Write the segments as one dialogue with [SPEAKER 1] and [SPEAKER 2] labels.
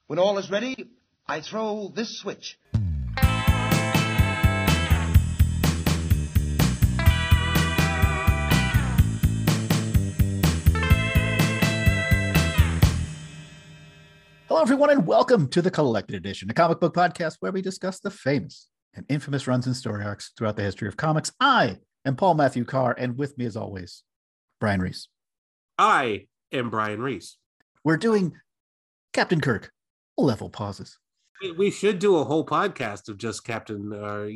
[SPEAKER 1] When all is ready, I throw this switch.
[SPEAKER 2] Hello, everyone, and welcome to the Collected Edition, a comic book podcast where we discuss the famous and infamous runs and story arcs throughout the history of comics. I am Paul Matthew Carr, and with me, as always, Brian Reese.
[SPEAKER 3] I am Brian Reese.
[SPEAKER 2] We're doing Captain Kirk, level pauses.
[SPEAKER 3] We should do a whole podcast of just Captain,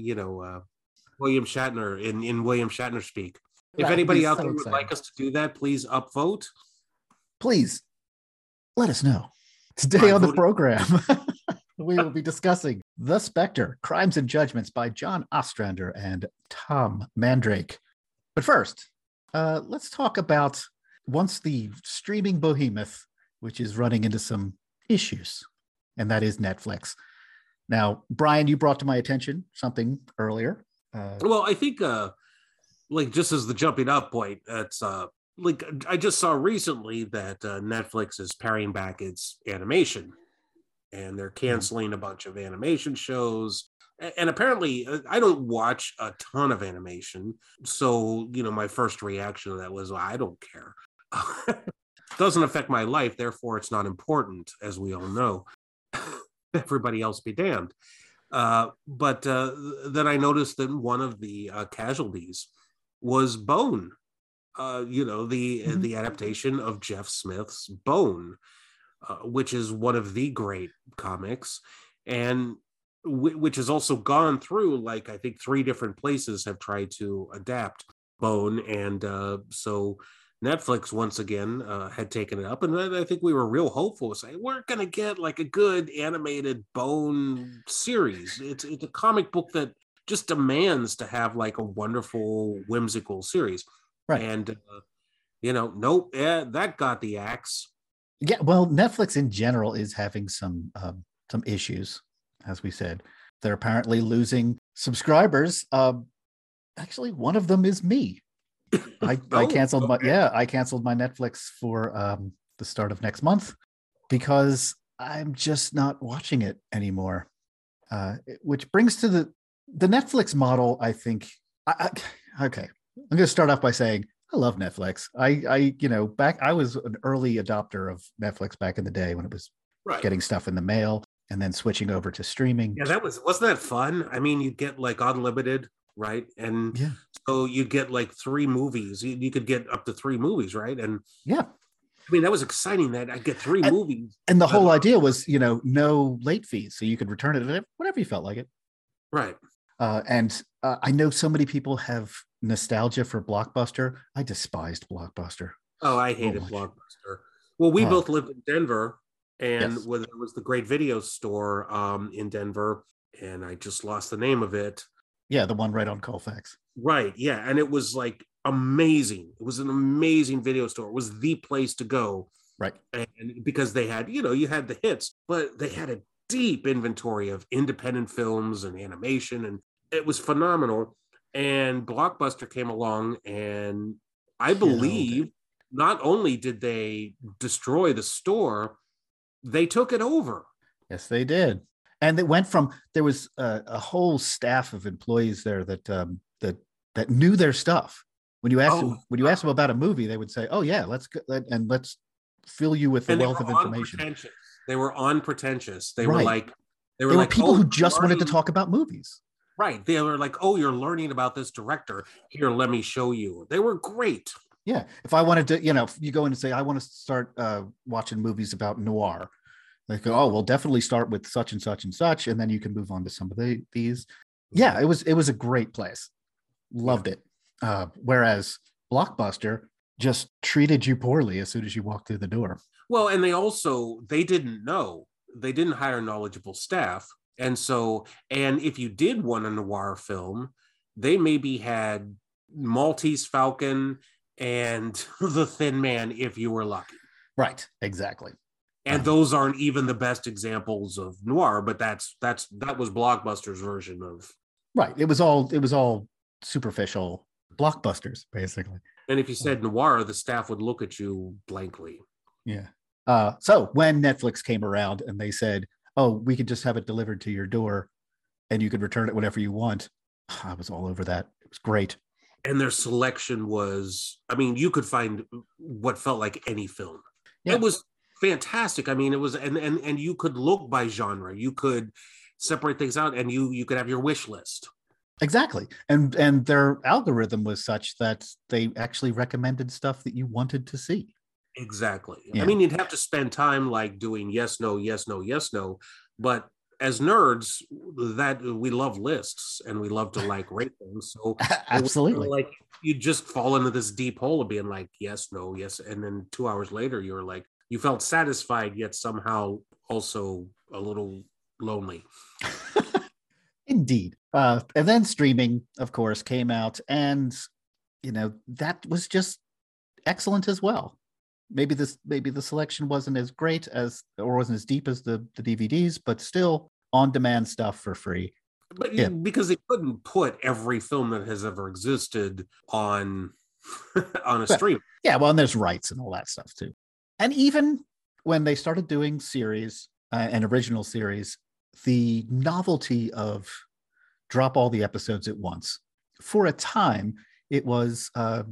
[SPEAKER 3] William Shatner in William Shatner speak. If anybody out there would like us to do that, please upvote.
[SPEAKER 2] Please let us know. Today on the program, we will be discussing The Spectre, Crimes and Judgments by John Ostrander and Tom Mandrake. But first, let's talk about once the streaming behemoth, which is running into some issues, and that is Netflix. Now, Brian, you brought to my attention something earlier.
[SPEAKER 3] Well, I think, just as the jumping up point, it's I just saw recently that Netflix is paring back its animation, and they're canceling a bunch of animation shows. And apparently, I don't watch a ton of animation, so my first reaction to that was, well, I don't care. Doesn't affect my life, therefore it's not important, as we all know. Everybody else be damned. But then I noticed that one of the casualties was Bone. The adaptation of Jeff Smith's Bone, which is one of the great comics, and which has also gone through, I think 3 different places have tried to adapt Bone, and so Netflix once again had taken it up, and I think we were real hopeful, saying we're going to get a good animated Bone series. It's a comic book that just demands to have a wonderful, whimsical series. Right. And, nope, that got the axe.
[SPEAKER 2] Yeah, well, Netflix in general is having some issues, as we said. They're apparently losing subscribers. Actually, one of them is me. I canceled my Netflix for the start of next month because I'm just not watching it anymore. Which brings to the Netflix model, I think. Okay. I'm going to start off by saying I love Netflix. I was an early adopter of Netflix back in the day when it was getting stuff in the mail and then switching over to streaming.
[SPEAKER 3] Yeah, wasn't that fun? I mean, you'd get unlimited, right? And so you'd get 3 movies. You could get up to 3 movies, right? And
[SPEAKER 2] yeah,
[SPEAKER 3] I mean, that was exciting that I'd get 3 movies.
[SPEAKER 2] And the whole idea was, no late fees. So you could return it whenever you felt like it.
[SPEAKER 3] Right.
[SPEAKER 2] And I know so many people have nostalgia for Blockbuster. I despised Blockbuster.
[SPEAKER 3] Oh, I hated Blockbuster. Well, we both lived in Denver, and there was the Great Video Store in Denver, and I just lost the name of it.
[SPEAKER 2] Yeah, the one right on Colfax.
[SPEAKER 3] Right, yeah, and it was amazing. It was an amazing video store. It was the place to go.
[SPEAKER 2] Right.
[SPEAKER 3] And because they had, you had the hits, but they had a deep inventory of independent films and animation, and it was phenomenal. And Blockbuster came along, and I believe not only did they destroy the store, they took it over.
[SPEAKER 2] Yes, they did. And it went from, there was a whole staff of employees there that knew their stuff. When you asked them about a movie, they would say, "Oh yeah, let's go and let's fill you with a wealth of information."
[SPEAKER 3] They were unpretentious. They
[SPEAKER 2] were people who just wanted to talk about movies.
[SPEAKER 3] Right. They were "Oh, you're learning about this director. Here, let me show you." They were great.
[SPEAKER 2] Yeah. If I wanted to, you go in and say, I want to start watching movies about noir. They go, "Oh, we'll definitely start with such and such and such. And then you can move on to some of these. Yeah, it was a great place. Loved it. Whereas Blockbuster just treated you poorly as soon as you walked through the door.
[SPEAKER 3] Well, and they didn't know. They didn't hire knowledgeable staff. And if you did want a noir film, they maybe had Maltese Falcon and The Thin Man if you were lucky.
[SPEAKER 2] Right, exactly.
[SPEAKER 3] And those aren't even the best examples of noir, but that was Blockbuster's version of.
[SPEAKER 2] Right. It was all superficial blockbusters, basically.
[SPEAKER 3] And if you said noir, the staff would look at you blankly.
[SPEAKER 2] Yeah. So when Netflix came around and they said, "Oh, we could just have it delivered to your door, and you could return it whenever you want," I was all over that. It was great.
[SPEAKER 3] And their selection was, I mean, you could find what felt like any film.
[SPEAKER 2] Yeah.
[SPEAKER 3] It was fantastic. I mean, it was, and you could look by genre. You could separate things out, and you could have your wish list.
[SPEAKER 2] Exactly. And their algorithm was such that they actually recommended stuff that you wanted to see.
[SPEAKER 3] Exactly.
[SPEAKER 2] Yeah.
[SPEAKER 3] I mean, you'd have to spend time like doing yes, no, yes, no, yes, no. But as nerds, that we love lists and we love to like rate them. So
[SPEAKER 2] Absolutely.
[SPEAKER 3] like you just fall into this deep hole of being like yes, no, yes, and then 2 hours later you're like you felt satisfied yet somehow also a little lonely.
[SPEAKER 2] Indeed. And then streaming, of course, came out, and that was just excellent as well. Maybe the selection wasn't as great as, or wasn't as deep as the DVDs, but still on-demand stuff for free.
[SPEAKER 3] But because they couldn't put every film that has ever existed on a stream.
[SPEAKER 2] Yeah, well, and there's rights and all that stuff too. And even when they started doing series and original series, the novelty of drop all the episodes at once, for a time, it was,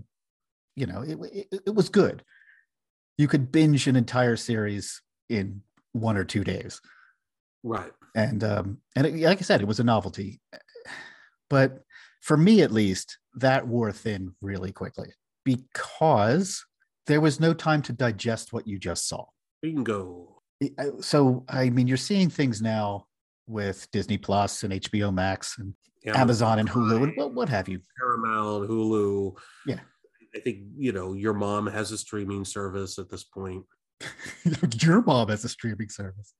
[SPEAKER 2] it was good. You could binge an entire series in 1 or 2 days.
[SPEAKER 3] Right.
[SPEAKER 2] And like I said, it was a novelty. But for me, at least, that wore thin really quickly because there was no time to digest what you just saw.
[SPEAKER 3] Bingo.
[SPEAKER 2] So, I mean, you're seeing things now with Disney Plus and HBO Max and Amazon and Hulu and what have you.
[SPEAKER 3] Paramount, Hulu.
[SPEAKER 2] Yeah.
[SPEAKER 3] I think, your mom has a streaming service at this point.
[SPEAKER 2] Your mom has a streaming service.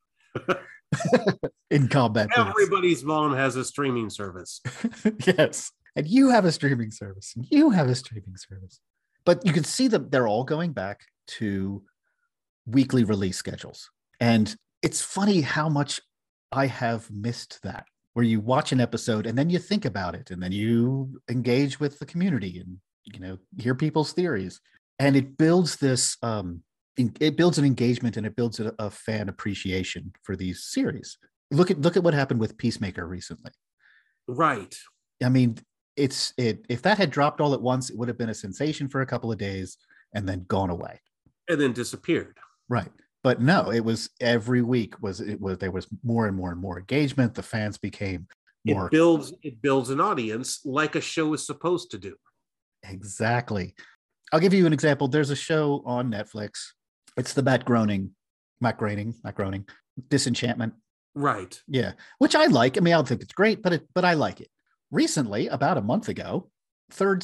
[SPEAKER 2] In combat.
[SPEAKER 3] Everybody's mom has a streaming service.
[SPEAKER 2] Yes. And you have a streaming service. And you have a streaming service. But you can see that they're all going back to weekly release schedules. And it's funny how much I have missed that, where you watch an episode and then you think about it and then you engage with the community and hear people's theories, and it builds this it builds an engagement and it builds a fan appreciation for these series. Look at what happened with Peacemaker recently.
[SPEAKER 3] Right.
[SPEAKER 2] I mean, if that had dropped all at once, it would have been a sensation for a couple of days and then gone away
[SPEAKER 3] and then disappeared.
[SPEAKER 2] Right. But no, it was every week there was more and more and more engagement. The fans became more.
[SPEAKER 3] It builds an audience like a show is supposed to do.
[SPEAKER 2] Exactly. I'll give you an example. There's a show on Netflix. It's the Matt Groening, Disenchantment.
[SPEAKER 3] Right.
[SPEAKER 2] Yeah. Which I like. I mean, I don't think it's great, but I like it. Recently, about a month ago, third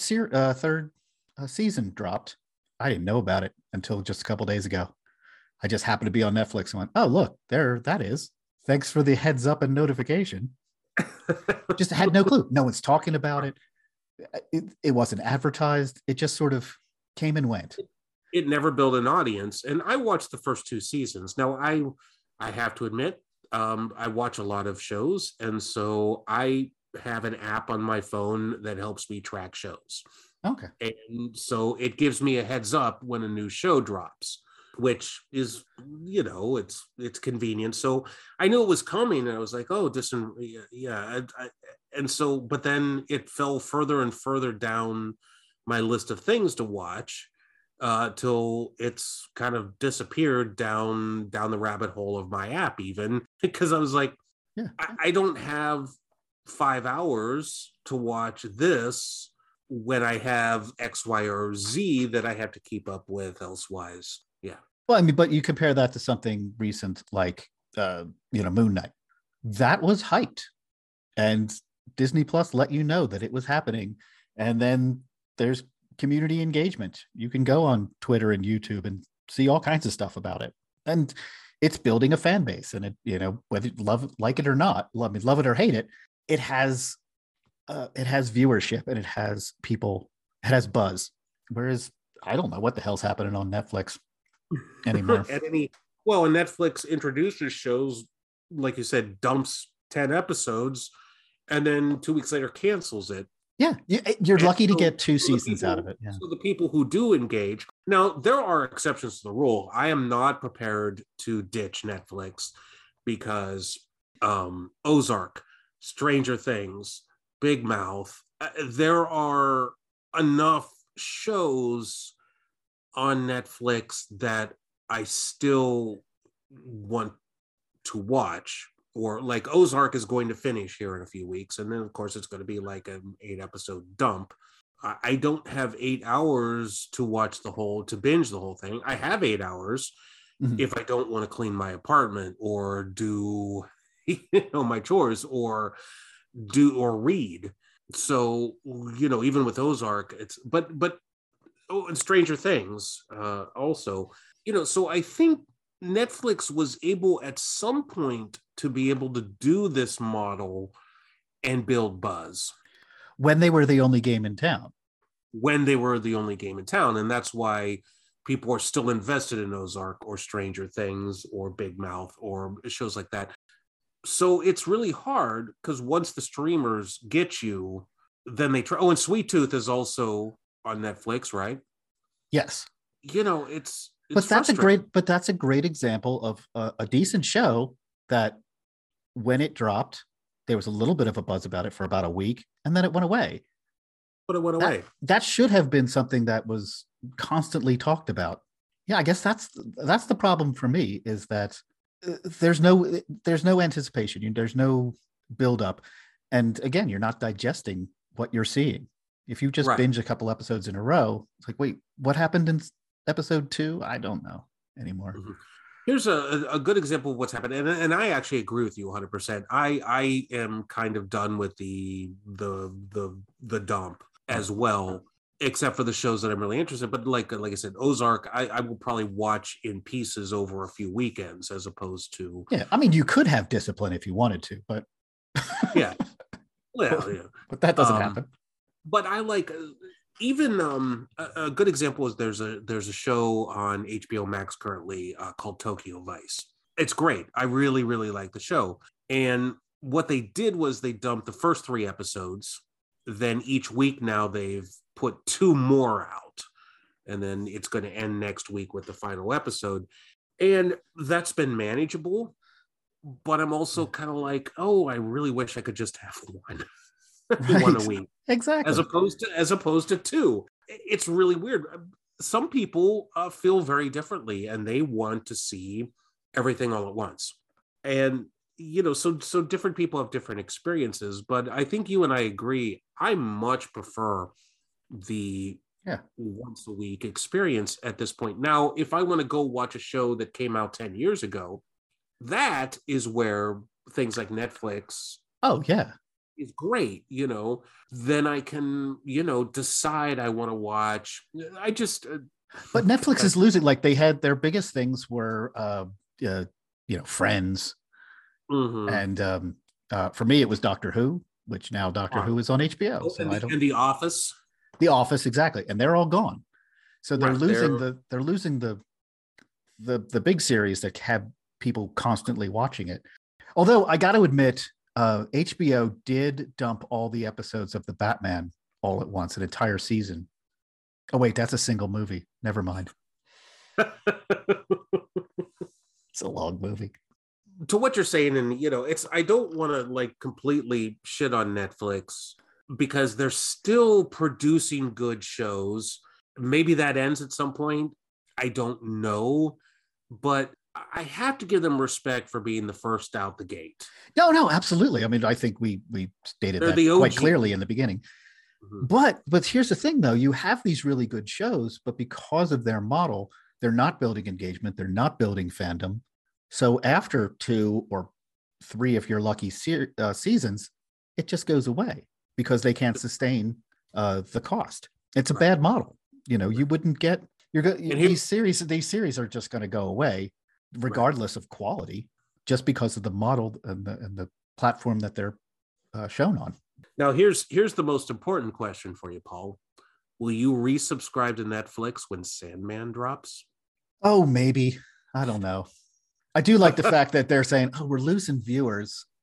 [SPEAKER 2] season dropped. I didn't know about it until just a couple days ago. I just happened to be on Netflix and went, oh, look, there that is. Thanks for the heads up and notification. Just had no clue. No one's talking about it. It wasn't advertised. It just sort of came and went.
[SPEAKER 3] It never built an audience. And I watched the first 2 seasons. Now, I have to admit, I watch a lot of shows. And so I have an app on my phone that helps me track shows.
[SPEAKER 2] Okay.
[SPEAKER 3] And so it gives me a heads up when a new show drops, which is, it's convenient. So I knew it was coming and I was like, oh, and so, but then it fell further and further down my list of things to watch till it's kind of disappeared down the rabbit hole of my app, even because I was like, I don't have 5 hours to watch this when I have X, Y, or Z that I have to keep up with elsewise. Yeah.
[SPEAKER 2] Well, I mean, but you compare that to something recent like, Moon Knight. That was hyped. And Disney Plus let you know that it was happening. And then there's community engagement. You can go on Twitter and YouTube and see all kinds of stuff about it. And it's building a fan base. And whether you like it or not, love it or hate it, it has viewership and it has people, it has buzz. Whereas I don't know what the hell's happening on Netflix anymore.
[SPEAKER 3] And Netflix introduces shows, like you said, dumps 10 episodes and then 2 weeks later cancels it.
[SPEAKER 2] Yeah, you're
[SPEAKER 3] And
[SPEAKER 2] lucky to
[SPEAKER 3] so-
[SPEAKER 2] get two
[SPEAKER 3] so the
[SPEAKER 2] seasons
[SPEAKER 3] people-
[SPEAKER 2] out of it. Yeah.
[SPEAKER 3] So the people who do engage, now there are exceptions to the rule. I am not prepared to ditch Netflix because Ozark, Stranger Things, Big Mouth, there are enough shows on Netflix that I still want to watch. Or like Ozark is going to finish here in a few weeks, and then of course it's going to be like an 8-episode dump. I don't have 8 hours to watch to binge the whole thing. I have 8 hours
[SPEAKER 2] Mhm.
[SPEAKER 3] if I don't want to clean my apartment or do my chores or read. So even with Ozark, it's but and Stranger Things also, so I think Netflix was able at some point to be able to do this model and build buzz
[SPEAKER 2] When they were the only game in town.
[SPEAKER 3] when they were the only game in town. And that's why people are still invested in Ozark or Stranger Things or Big Mouth or shows like that. So it's really hard because once the streamers get you, then they try. Oh, and Sweet Tooth is also on Netflix, right?
[SPEAKER 2] Yes.
[SPEAKER 3] It's
[SPEAKER 2] But that's
[SPEAKER 3] frustrating.
[SPEAKER 2] a great example of a decent show that when it dropped, there was a little bit of a buzz about it for about a week, and then it went away.
[SPEAKER 3] But it went away.
[SPEAKER 2] That should have been something that was constantly talked about. Yeah, I guess that's the problem for me, is that there's no anticipation, there's no build up, and again, you're not digesting what you're seeing. If you just
[SPEAKER 3] Right.
[SPEAKER 2] binge a couple episodes in a row, it's like, wait, what happened in episode 2? I don't know anymore.
[SPEAKER 3] Mhm. Here's a good example of what's happened, and I actually agree with you 100%. I am kind of done with the dump as well, except for the shows that I'm really interested in. But like I said, Ozark, I will probably watch in pieces over a few weekends as opposed to
[SPEAKER 2] Yeah, I mean, you could have discipline if you wanted to, but
[SPEAKER 3] yeah. Well, yeah.
[SPEAKER 2] but that doesn't
[SPEAKER 3] Um,
[SPEAKER 2] happen.
[SPEAKER 3] But I like even a good example is there's a show on HBO Max currently called Tokyo Vice. It's great. I really like the show. And what they did was they dumped the first 3 episodes. Then each week now they've put 2 more out, and then it's going to end next week with the final episode. And that's been manageable. But I'm also kind of like, oh, I really wish I could just have one. One a week.
[SPEAKER 2] Exactly.
[SPEAKER 3] As opposed to 2. It's really weird. Some people feel very differently, and they want to see everything all at once. And so different people have different experiences. But I think you and I agree. I much prefer the once a week experience at this point. Now, if I want to go watch a show that came out 10 years ago, that is where things like Netflix
[SPEAKER 2] Oh yeah.
[SPEAKER 3] is great, then I can, decide I want to watch. I just,
[SPEAKER 2] But Netflix is losing. Like, they had their biggest things were Friends,
[SPEAKER 3] mhm.
[SPEAKER 2] and for me it was Doctor Who, which now Doctor Who is on HBO.
[SPEAKER 3] Oh,
[SPEAKER 2] So
[SPEAKER 3] and,
[SPEAKER 2] I don't.
[SPEAKER 3] and The Office.
[SPEAKER 2] The Office, exactly, and they're all gone. So they're
[SPEAKER 3] Right,
[SPEAKER 2] losing the big series that have people constantly watching it. Although I got to admit, HBO did dump all the episodes of the Batman all at once, an entire season. Oh wait, that's a single movie. Never mind. It's a long movie.
[SPEAKER 3] To what you're saying, and it's, I don't want to like completely shit on Netflix because they're still producing good shows. Maybe that ends at some point. I don't know, but I have to give them respect for being the first out the gate.
[SPEAKER 2] No, absolutely. I mean, I think we stated
[SPEAKER 3] They're
[SPEAKER 2] that
[SPEAKER 3] the
[SPEAKER 2] quite
[SPEAKER 3] OG.
[SPEAKER 2] clearly in the beginning.
[SPEAKER 3] Mhm.
[SPEAKER 2] But here's the thing, though. You have these really good shows, but because of their model, they're not building engagement. They're not building fandom. So after 2 or 3, if you're lucky, seasons, it just goes away because they can't sustain the cost. It's a
[SPEAKER 3] Right.
[SPEAKER 2] bad model. You wouldn't get
[SPEAKER 3] here-
[SPEAKER 2] these series are just going to go away regardless of quality, just because of the model and the platform that they're shown on.
[SPEAKER 3] Now, here's the most important question for you, Paul. Will you resubscribe to Netflix when Sandman drops?
[SPEAKER 2] Oh, maybe. I don't know. I do like the fact that they're saying, "Oh, we're losing viewers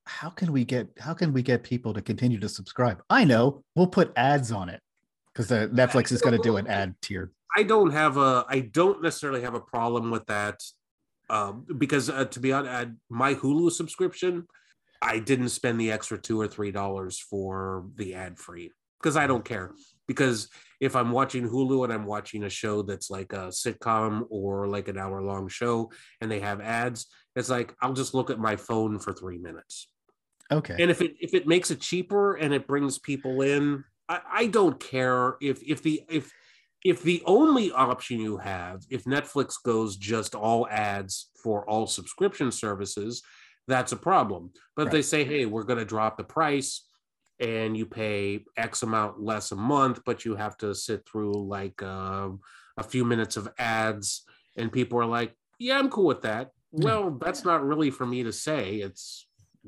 [SPEAKER 2] how can we get people to continue to subscribe? I know, we'll put ads on it because Netflix is going to do an ad tier.
[SPEAKER 3] I don't necessarily have a problem with that, because to be honest, my Hulu subscription, I didn't spend the extra $2 or $3 for the ad free because I don't care. Because if I'm watching Hulu and I'm watching a show that's like a sitcom or like an hour-long show and they have ads, it's like I'll just look at my phone for 3 minutes.
[SPEAKER 2] Okay.
[SPEAKER 3] And if it makes it cheaper and it brings people in, I don't care if the only option you have, if Netflix goes just all ads for all subscription services, that's a problem. But
[SPEAKER 2] right.
[SPEAKER 3] They say, hey, we're going to drop the price and you pay X amount less a month, but you have to sit through like a few minutes of ads. And people are like, yeah, I'm cool with that. Well, that's not really for me to say. It's,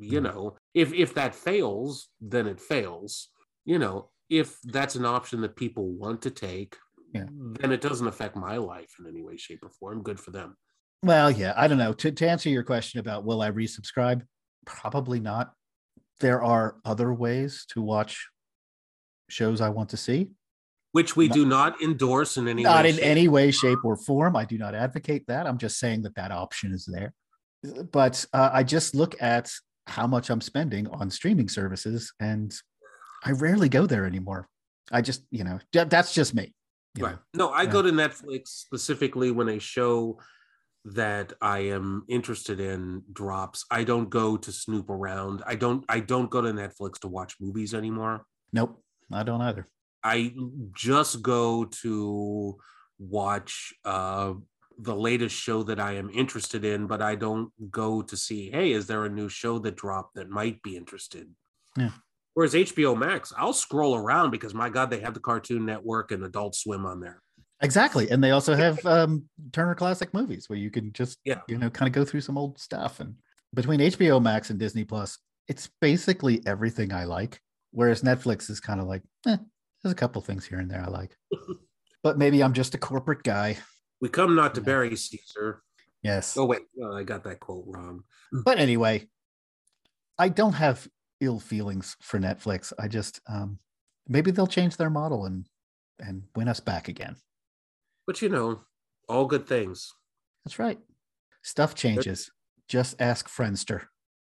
[SPEAKER 3] if that fails, then it fails. If that's an option that people want to take, then it doesn't affect my life in any way, shape, or form. Good for them.
[SPEAKER 2] Well, yeah, I don't know. To answer your question about will I resubscribe? Probably not. There are other ways to watch shows I want to see,
[SPEAKER 3] which we do not endorse in any way.
[SPEAKER 2] Not in any way, shape, or form. I do not advocate that. I'm just saying that option is there. But I just look at how much I'm spending on streaming services, and I rarely go there anymore. I just, that's just me.
[SPEAKER 3] Right. No, I go to Netflix specifically when a show that I am interested in drops. I don't go to snoop around. I don't go to Netflix to watch movies anymore.
[SPEAKER 2] Nope, I don't either.
[SPEAKER 3] I just go to watch the latest show that I am interested in, but I don't go to see, hey, is there a new show that dropped that might be interested?
[SPEAKER 2] Yeah.
[SPEAKER 3] Whereas HBO Max, I'll scroll around because, my God, they have the Cartoon Network and Adult Swim on there.
[SPEAKER 2] Exactly. And they also have Turner Classic Movies where you can just, kind of go through some old stuff. And between HBO Max and Disney Plus, it's basically everything I like. Whereas Netflix is kind of like, there's a couple things here and there I like. But maybe I'm just a corporate guy.
[SPEAKER 3] We come not to bury Caesar.
[SPEAKER 2] Yes.
[SPEAKER 3] Oh, wait. No, I got that quote wrong.
[SPEAKER 2] But anyway, I don't have ill feelings for Netflix. I just, maybe they'll change their model and win us back again.
[SPEAKER 3] But all good things.
[SPEAKER 2] That's right. Stuff changes. Just ask Friendster.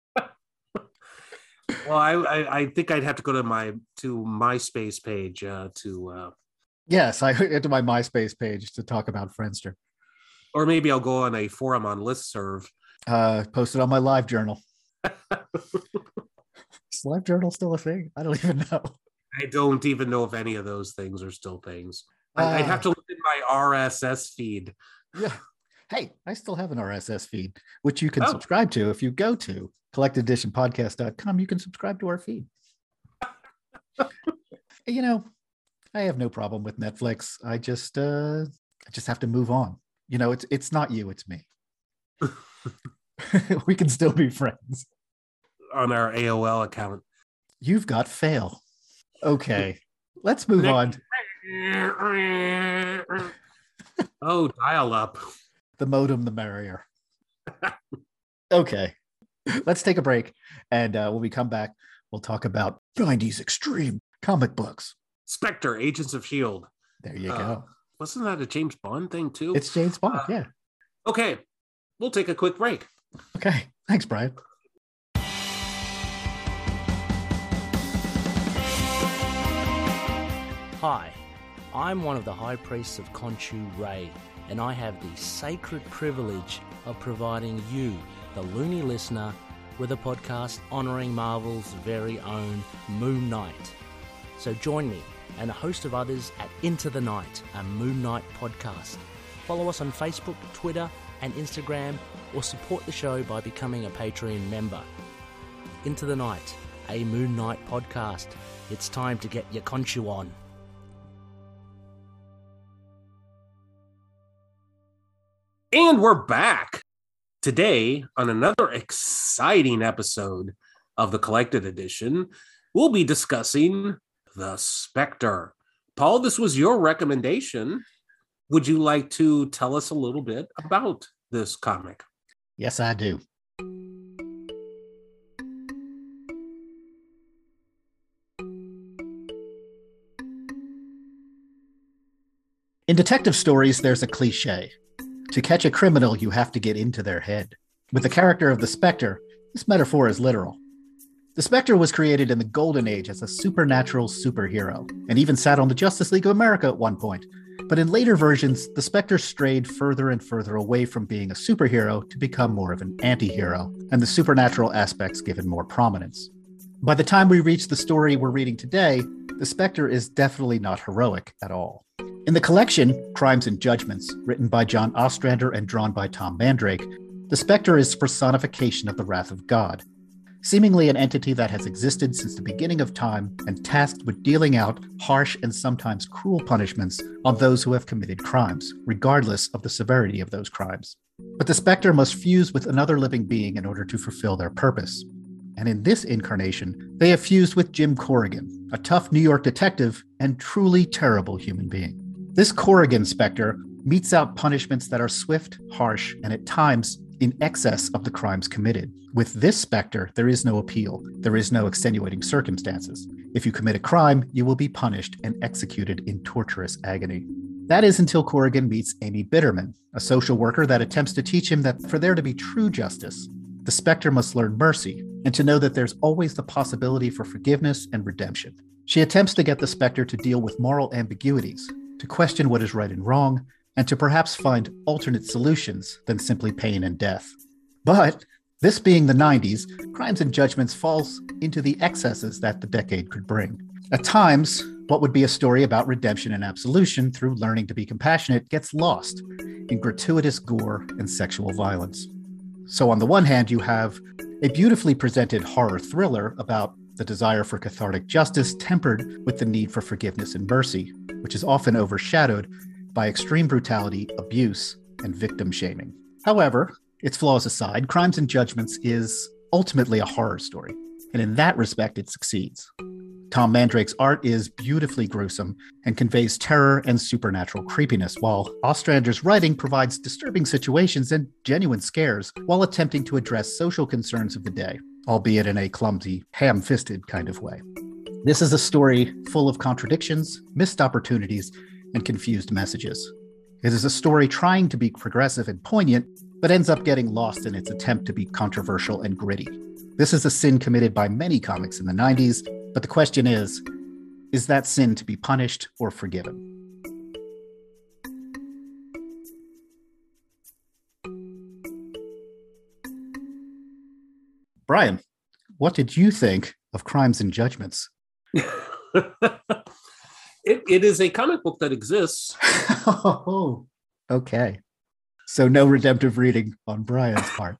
[SPEAKER 3] Well, I think I'd have to go to my MySpace page
[SPEAKER 2] Yes, I went to my MySpace page to talk about Friendster.
[SPEAKER 3] Or maybe I'll go on a forum on Listserv.
[SPEAKER 2] Post it on my LiveJournal. Is LiveJournal still a thing? I don't even know.
[SPEAKER 3] I don't even know if any of those things are still things. I'd have to look at my RSS feed.
[SPEAKER 2] Yeah. Hey, I still have an RSS feed, which you can subscribe to. If you go to collecteditionpodcast.com, you can subscribe to our feed. I have no problem with Netflix. I just have to move on. It's not you, it's me. We can still be friends.
[SPEAKER 3] On our AOL account.
[SPEAKER 2] You've got fail. Okay. Let's move on.
[SPEAKER 3] Oh, dial up.
[SPEAKER 2] The modem, the merrier. Okay. Let's take a break. And when we come back, we'll talk about 90s extreme comic books.
[SPEAKER 3] Spectre, Agents of S.H.I.E.L.D.
[SPEAKER 2] There you go.
[SPEAKER 3] Wasn't that a James Bond thing too?
[SPEAKER 2] It's James Bond, yeah.
[SPEAKER 3] Okay. We'll take a quick break.
[SPEAKER 2] Okay. Thanks, Brian.
[SPEAKER 4] Hi, I'm one of the High Priests of Khonshu Ray, and I have the sacred privilege of providing you, the loony listener, with a podcast honouring Marvel's very own Moon Knight. So join me and a host of others at Into the Night, a Moon Knight podcast. Follow us on Facebook, Twitter and Instagram, or support the show by becoming a Patreon member. Into the Night, a Moon Knight podcast. It's time to get your Khonshu on.
[SPEAKER 3] And we're back today on another exciting episode of the Collected Edition. We'll be discussing The Spectre. Paul, this was your recommendation. Would you like to tell us a little bit about this comic?
[SPEAKER 2] Yes, I do. In detective stories, there's a cliche. To catch a criminal, you have to get into their head. With the character of the Spectre, this metaphor is literal. The Spectre was created in the Golden Age as a supernatural superhero, and even sat on the Justice League of America at one point. But in later versions, the Spectre strayed further and further away from being a superhero to become more of an anti-hero, and the supernatural aspects given more prominence. By the time we reach the story we're reading today, the Spectre is definitely not heroic at all. In the collection, Crimes and Judgments, written by John Ostrander and drawn by Tom Mandrake, the Spectre is personification of the wrath of God, seemingly an entity that has existed since the beginning of time and tasked with dealing out harsh and sometimes cruel punishments on those who have committed crimes, regardless of the severity of those crimes. But the Spectre must fuse with another living being in order to fulfill their purpose. And in this incarnation, they have fused with Jim Corrigan, a tough New York detective and truly terrible human being. This Corrigan Spectre metes out punishments that are swift, harsh, and at times in excess of the crimes committed. With this Spectre, there is no appeal. There is no extenuating circumstances. If you commit a crime, you will be punished and executed in torturous agony. That is until Corrigan meets Amy Bitterman, a social worker that attempts to teach him that for there to be true justice, the Spectre must learn mercy and to know that there's always the possibility for forgiveness and redemption. She attempts to get the Spectre to deal with moral ambiguities, to question what is right and wrong, and to perhaps find alternate solutions than simply pain and death. But, this being the 90s, Crimes and Judgments falls into the excesses that the decade could bring. At times, what would be a story about redemption and absolution through learning to be compassionate gets lost in gratuitous gore and sexual violence. So on the one hand, you have a beautifully presented horror thriller about the desire for cathartic justice tempered with the need for forgiveness and mercy, which is often overshadowed by extreme brutality, abuse, and victim shaming. However, its flaws aside, Crimes and Judgments is ultimately a horror story, and in that respect, it succeeds. Tom Mandrake's art is beautifully gruesome and conveys terror and supernatural creepiness, while Ostrander's writing provides disturbing situations and genuine scares while attempting to address social concerns of the day, albeit in a clumsy, ham-fisted kind of way. This is a story full of contradictions, missed opportunities, and confused messages. It is a story trying to be progressive and poignant, but ends up getting lost in its attempt to be controversial and gritty. This is a sin committed by many comics in the 90s, but the question is that sin to be punished or forgiven? Brian, what did you think of Crimes and Judgments?
[SPEAKER 3] It is a comic book that exists.
[SPEAKER 2] Oh, okay. So no redemptive reading on Brian's part.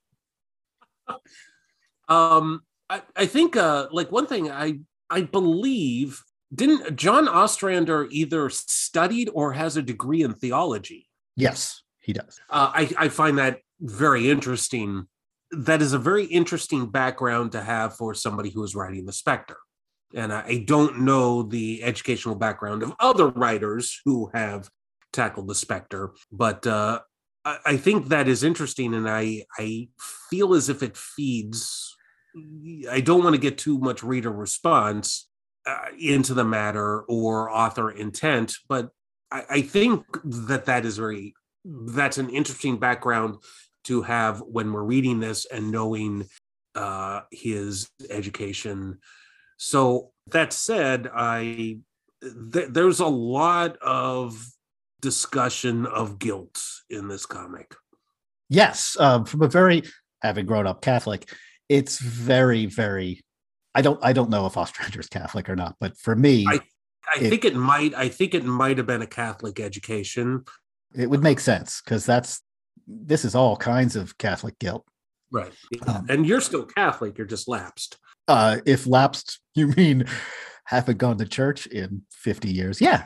[SPEAKER 3] I think like one thing I believe, didn't John Ostrander either studied or has a degree in theology?
[SPEAKER 2] Yes, he does.
[SPEAKER 3] I find that very interesting. That is a very interesting background to have for somebody who is writing the Spectre. And I don't know the educational background of other writers who have tackled the Spectre, but I think that is interesting, and I feel as if it feeds. I don't want to get too much reader response into the matter or author intent, but I think that's an interesting background to have when we're reading this and knowing his education. So that said, there's a lot of discussion of guilt in this comic.
[SPEAKER 2] Yes, from having grown up Catholic, it's very, very. I don't know if Ostrander's Catholic or not, but for me,
[SPEAKER 3] I think it might have been a Catholic education.
[SPEAKER 2] It would make sense because this is all kinds of Catholic guilt,
[SPEAKER 3] right? And you're still Catholic; you're just lapsed.
[SPEAKER 2] If lapsed, you mean haven't gone to church in 50 years? Yeah.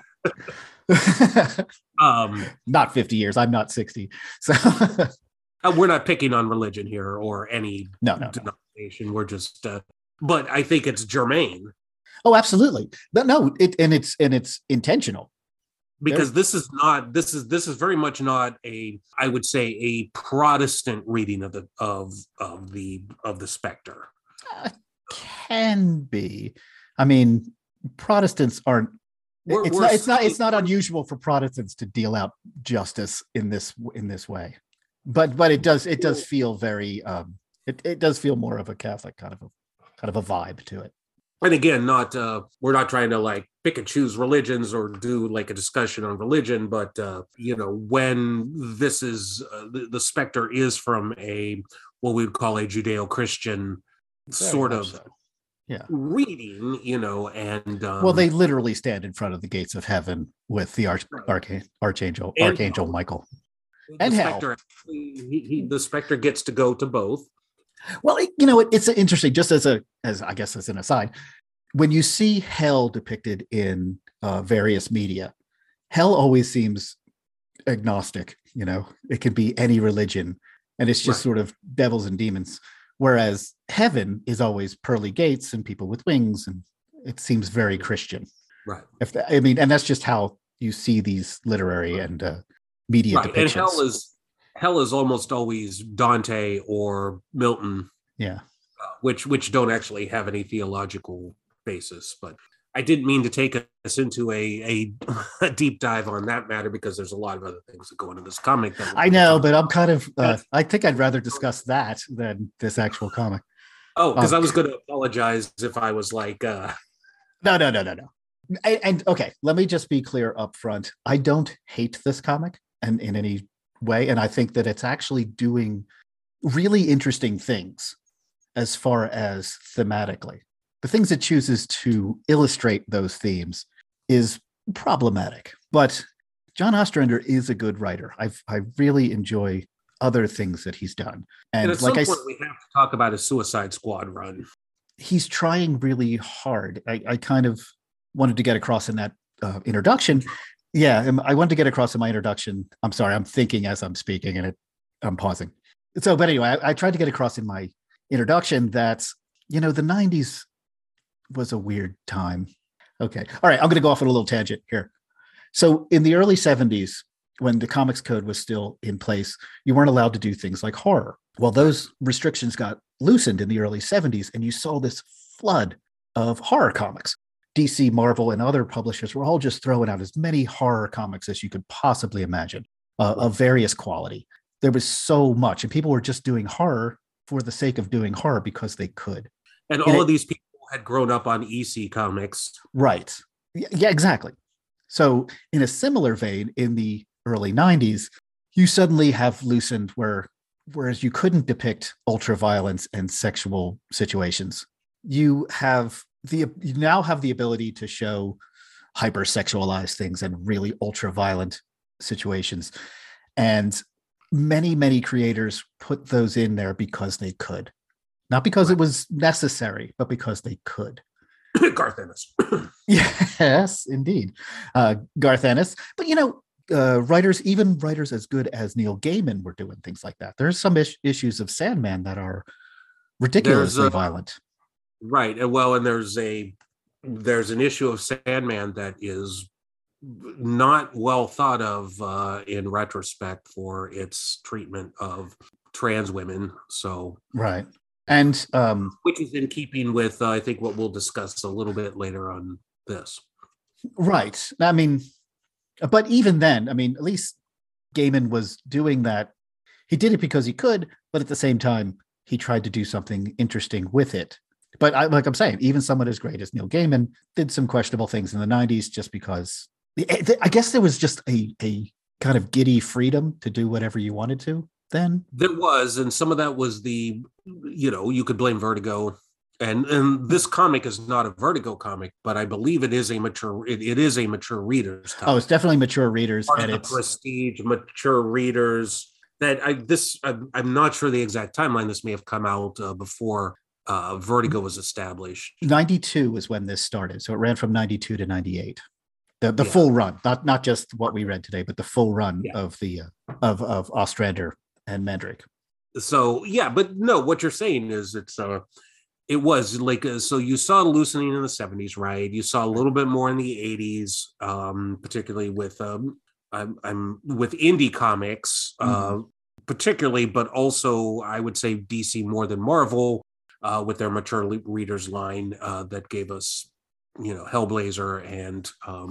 [SPEAKER 2] Not 50 years. I'm not 60. So
[SPEAKER 3] we're not picking on religion here or any denomination. No. We're just, but I think it's germane.
[SPEAKER 2] Oh, absolutely. But no, it's intentional.
[SPEAKER 3] Because this is very much not I would say a Protestant reading of the Spectre.
[SPEAKER 2] Can be. I mean, Protestants aren't It's not unusual for Protestants to deal out justice in this way, but it does feel very it does feel more of a Catholic kind of a vibe to it.
[SPEAKER 3] And again, we're not trying to like pick and choose religions or do like a discussion on religion, but when this is the specter is from what we would call a Judeo-Christian sort of reading, and
[SPEAKER 2] well, they literally stand in front of the gates of heaven with the archangel Michael and hell.
[SPEAKER 3] The specter gets to go to both.
[SPEAKER 2] Well, it's interesting. Just as I guess as an aside, when you see hell depicted in various media, hell always seems agnostic. It can be any religion, and it's just sort of devils and demons. Whereas heaven is always pearly gates and people with wings, and it seems very Christian.
[SPEAKER 3] Right.
[SPEAKER 2] And that's just how you see these literary and media depictions. And
[SPEAKER 3] hell is almost always Dante or Milton.
[SPEAKER 2] Yeah.
[SPEAKER 3] Which don't actually have any theological basis. But I didn't mean to take us into a deep dive on that matter, because there's a lot of other things that go into this comic.
[SPEAKER 2] I know, but I'm kind of, I think I'd rather discuss that than this actual comic.
[SPEAKER 3] Oh, because I was going to apologize if I was like... No.
[SPEAKER 2] And okay, let me just be clear up front. I don't hate this comic and in any way, and I think that it's actually doing really interesting things as far as thematically. The things it chooses to illustrate those themes is problematic, but John Ostrander is a good writer. I really enjoy other things that he's done.
[SPEAKER 3] And at like some point we have to talk about a Suicide Squad run.
[SPEAKER 2] He's trying really hard. I kind of wanted to get across in that introduction. Yeah, I wanted to get across in my introduction. I'm sorry, I'm thinking as I'm speaking and I'm pausing. So, but anyway, I tried to get across in my introduction that, the 90s was a weird time. Okay. All right. I'm going to go off on a little tangent here. So in the early 70s, when the Comics Code was still in place, you weren't allowed to do things like horror. Well, those restrictions got loosened in the early 70s, and you saw this flood of horror comics. DC, Marvel, and other publishers were all just throwing out as many horror comics as you could possibly imagine, of various quality. There was so much, and people were just doing horror for the sake of doing horror because they could.
[SPEAKER 3] And all of these people had grown up on EC Comics.
[SPEAKER 2] Right. Yeah, exactly. So in a similar vein, in the early 90s, you suddenly have loosened whereas you couldn't depict ultra-violence and sexual situations, you now have the ability to show hypersexualized things and really ultra-violent situations. And many, many creators put those in there because they could. Not because it was necessary, but because they could.
[SPEAKER 3] Garth Ennis.
[SPEAKER 2] Yes, indeed. Garth Ennis. But, even writers as good as Neil Gaiman were doing things like that. There's some issues of Sandman that are ridiculously violent.
[SPEAKER 3] Right. Well, and there's an issue of Sandman that is not well thought of in retrospect for its treatment of trans women. So
[SPEAKER 2] right. And
[SPEAKER 3] which is in keeping with I think what we'll discuss a little bit later on this.
[SPEAKER 2] Right. I mean, but even then, I mean, at least Gaiman was doing that. He did it because he could, but at the same time, he tried to do something interesting with it. But like I'm saying, even someone as great as Neil Gaiman did some questionable things in the 90s just because I guess there was just a kind of giddy freedom to do whatever you wanted to then.
[SPEAKER 3] There was, and some of that was you could blame Vertigo. And this comic is not a Vertigo comic, but I believe it is a mature readers comic.
[SPEAKER 2] Oh, it's definitely mature readers.
[SPEAKER 3] And it's prestige mature readers. I'm not sure the exact timeline. This may have come out before Vertigo was established.
[SPEAKER 2] 92 is when this started, so it ran from 92 to 98. The full run, not just what we read today, but the full run of the of Ostrander and Mandryk.
[SPEAKER 3] So but no, what you're saying is it was like so you saw loosening in the 70s, right? You saw a little bit more in the 80s, particularly with I'm with indie comics, particularly, but also I would say DC more than Marvel with their mature readers line that gave us Hellblazer and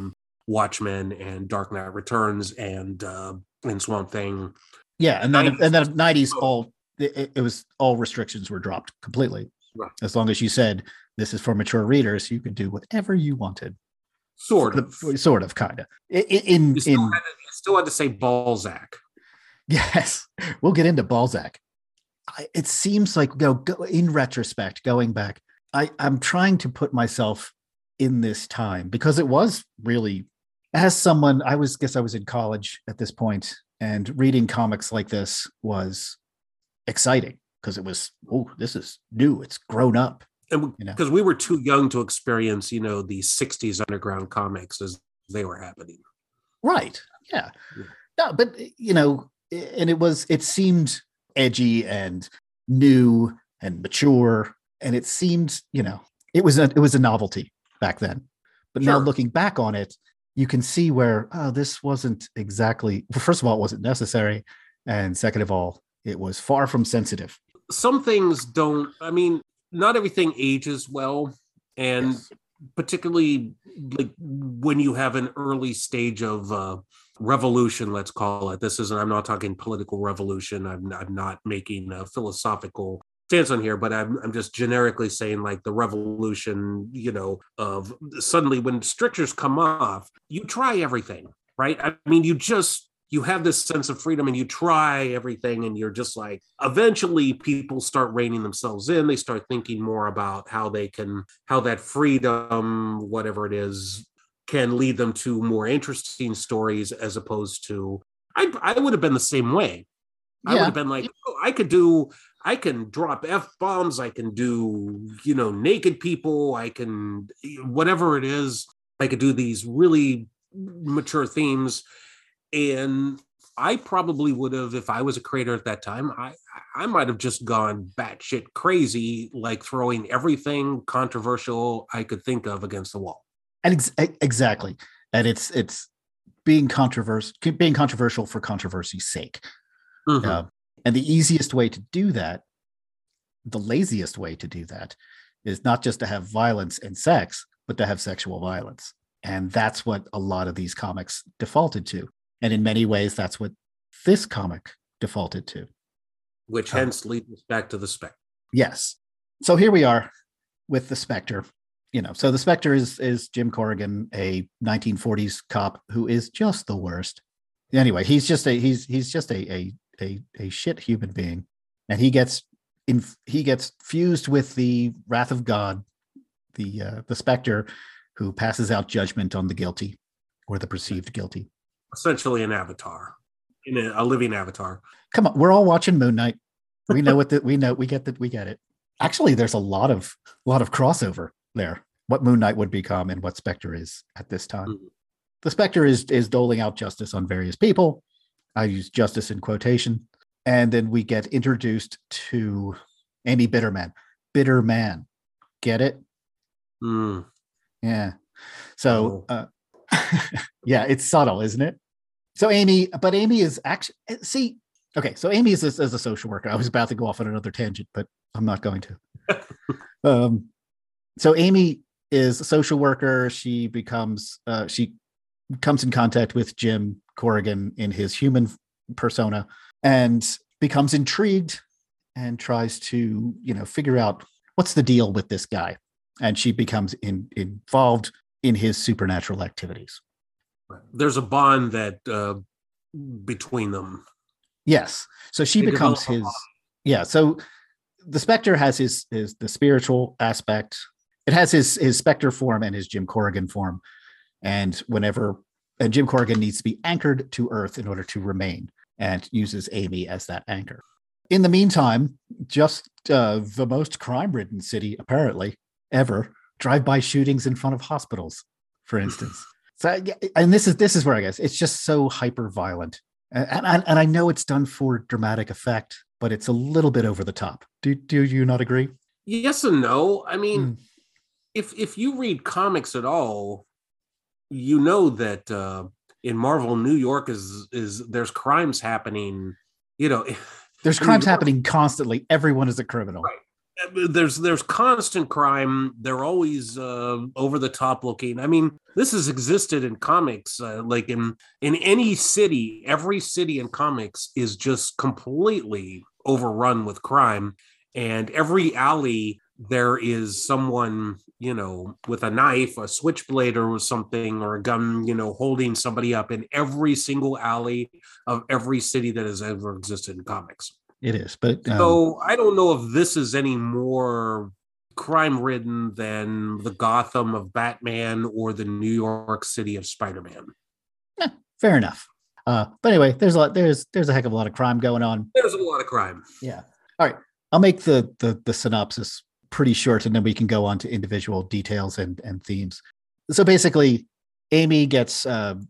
[SPEAKER 3] Watchmen and Dark Knight Returns and Swamp Thing.
[SPEAKER 2] Yeah, and then 90s all it was all restrictions were dropped completely.
[SPEAKER 3] Right.
[SPEAKER 2] As long as you said this is for mature readers, you could do whatever you wanted.
[SPEAKER 3] Sort of,
[SPEAKER 2] kind of.
[SPEAKER 3] You still had to say Balzac.
[SPEAKER 2] Yes, we'll get into Balzac. It seems like in retrospect, going back, I'm trying to put myself in this time because it was really, as someone, I was in college at this point, and reading comics like this was exciting because it was, this is new, it's grown up.
[SPEAKER 3] And because we were too young to experience, the 60s underground comics as they were happening.
[SPEAKER 2] Right. Yeah. No, but, and it seemed edgy and new and mature. And it seemed, it was a novelty back then. But now looking back on it, you can see where, this wasn't exactly, well, first of all, it wasn't necessary. And second of all, it was far from sensitive.
[SPEAKER 3] Some things don't, not everything ages well. And particularly like when you have an early stage of revolution, let's call it. I'm not talking political revolution. I'm not making a philosophical stance on here, but I'm just generically saying like the revolution, of suddenly when strictures come off, you try everything, right? You have this sense of freedom and you try everything, and you're just like, eventually people start reining themselves in. They start thinking more about how that freedom, whatever it is, can lead them to more interesting stories, as opposed to, I would have been the same way. I would have been like, I can drop F-bombs. I can do, naked people. I can, whatever it is, I could do these really mature themes. And I probably would have, if I was a creator at that time, I might have just gone batshit crazy, like throwing everything controversial I could think of against the wall.
[SPEAKER 2] And exactly. And it's being controversial for controversy's sake.
[SPEAKER 3] Mm-hmm.
[SPEAKER 2] And the easiest way to do that, the laziest way to do that, is not just to have violence and sex, but to have sexual violence. And that's what a lot of these comics defaulted to. And in many ways, that's what this comic defaulted to.
[SPEAKER 3] Which hence leads us back to the Spectre.
[SPEAKER 2] Yes. So here we are with the Spectre. So the Spectre is Jim Corrigan, a 1940s cop who is just the worst. Anyway, he's just a shit human being, and he gets fused with the wrath of God, the Spectre, who passes out judgment on the guilty or the perceived guilty.
[SPEAKER 3] Essentially an avatar, a living avatar.
[SPEAKER 2] Come on, we're all watching Moon Knight. We know we get it. Actually, there's a lot of crossover there. What Moon Knight would become and what Spectre is at this time. Mm-hmm. The Spectre is doling out justice on various people. I use justice in quotation. And then we get introduced to Amy Bitterman. Bitterman. Get it?
[SPEAKER 3] Mm.
[SPEAKER 2] Yeah. So, yeah, it's subtle, isn't it? So Amy is actually, so Amy is a social worker. I was about to go off on another tangent, but I'm not going to. So Amy is a social worker. She comes in contact with Jim Corrigan in his human persona and becomes intrigued and tries to, figure out what's the deal with this guy. And she becomes involved in his supernatural activities.
[SPEAKER 3] There's a bond that between them.
[SPEAKER 2] Yes. So she becomes his. Yeah. So the Spectre has the spiritual aspect. It has his Spectre form and his Jim Corrigan form. And Jim Corrigan needs to be anchored to Earth in order to remain, and uses Amy as that anchor. In the meantime, just the most crime-ridden city, apparently, ever, drive-by shootings in front of hospitals, for instance. So, and this is where I guess it's just so hyper-violent. And I know it's done for dramatic effect, but it's a little bit over the top. Do you not agree?
[SPEAKER 3] Yes and no. I mean, if you read comics at all, you know that in Marvel, New York is there's crimes happening. There's
[SPEAKER 2] crimes happening constantly. Everyone is a criminal.
[SPEAKER 3] Right. there's constant crime. They're always over the top looking. I mean, this has existed in comics, like in any city. Every city in comics is just completely overrun with crime, and every alley there is someone, with a knife, a switchblade, or something, or a gun, holding somebody up in every single alley of every city that has ever existed in comics.
[SPEAKER 2] It is, but
[SPEAKER 3] so I don't know if this is any more crime-ridden than the Gotham of Batman or the New York City of Spider-Man.
[SPEAKER 2] Fair enough. But anyway, there's a heck of a lot of crime going on.
[SPEAKER 3] There's a lot of crime.
[SPEAKER 2] Yeah. All right. I'll make the synopsis pretty short, and then we can go on to individual details and themes. So basically, Amy gets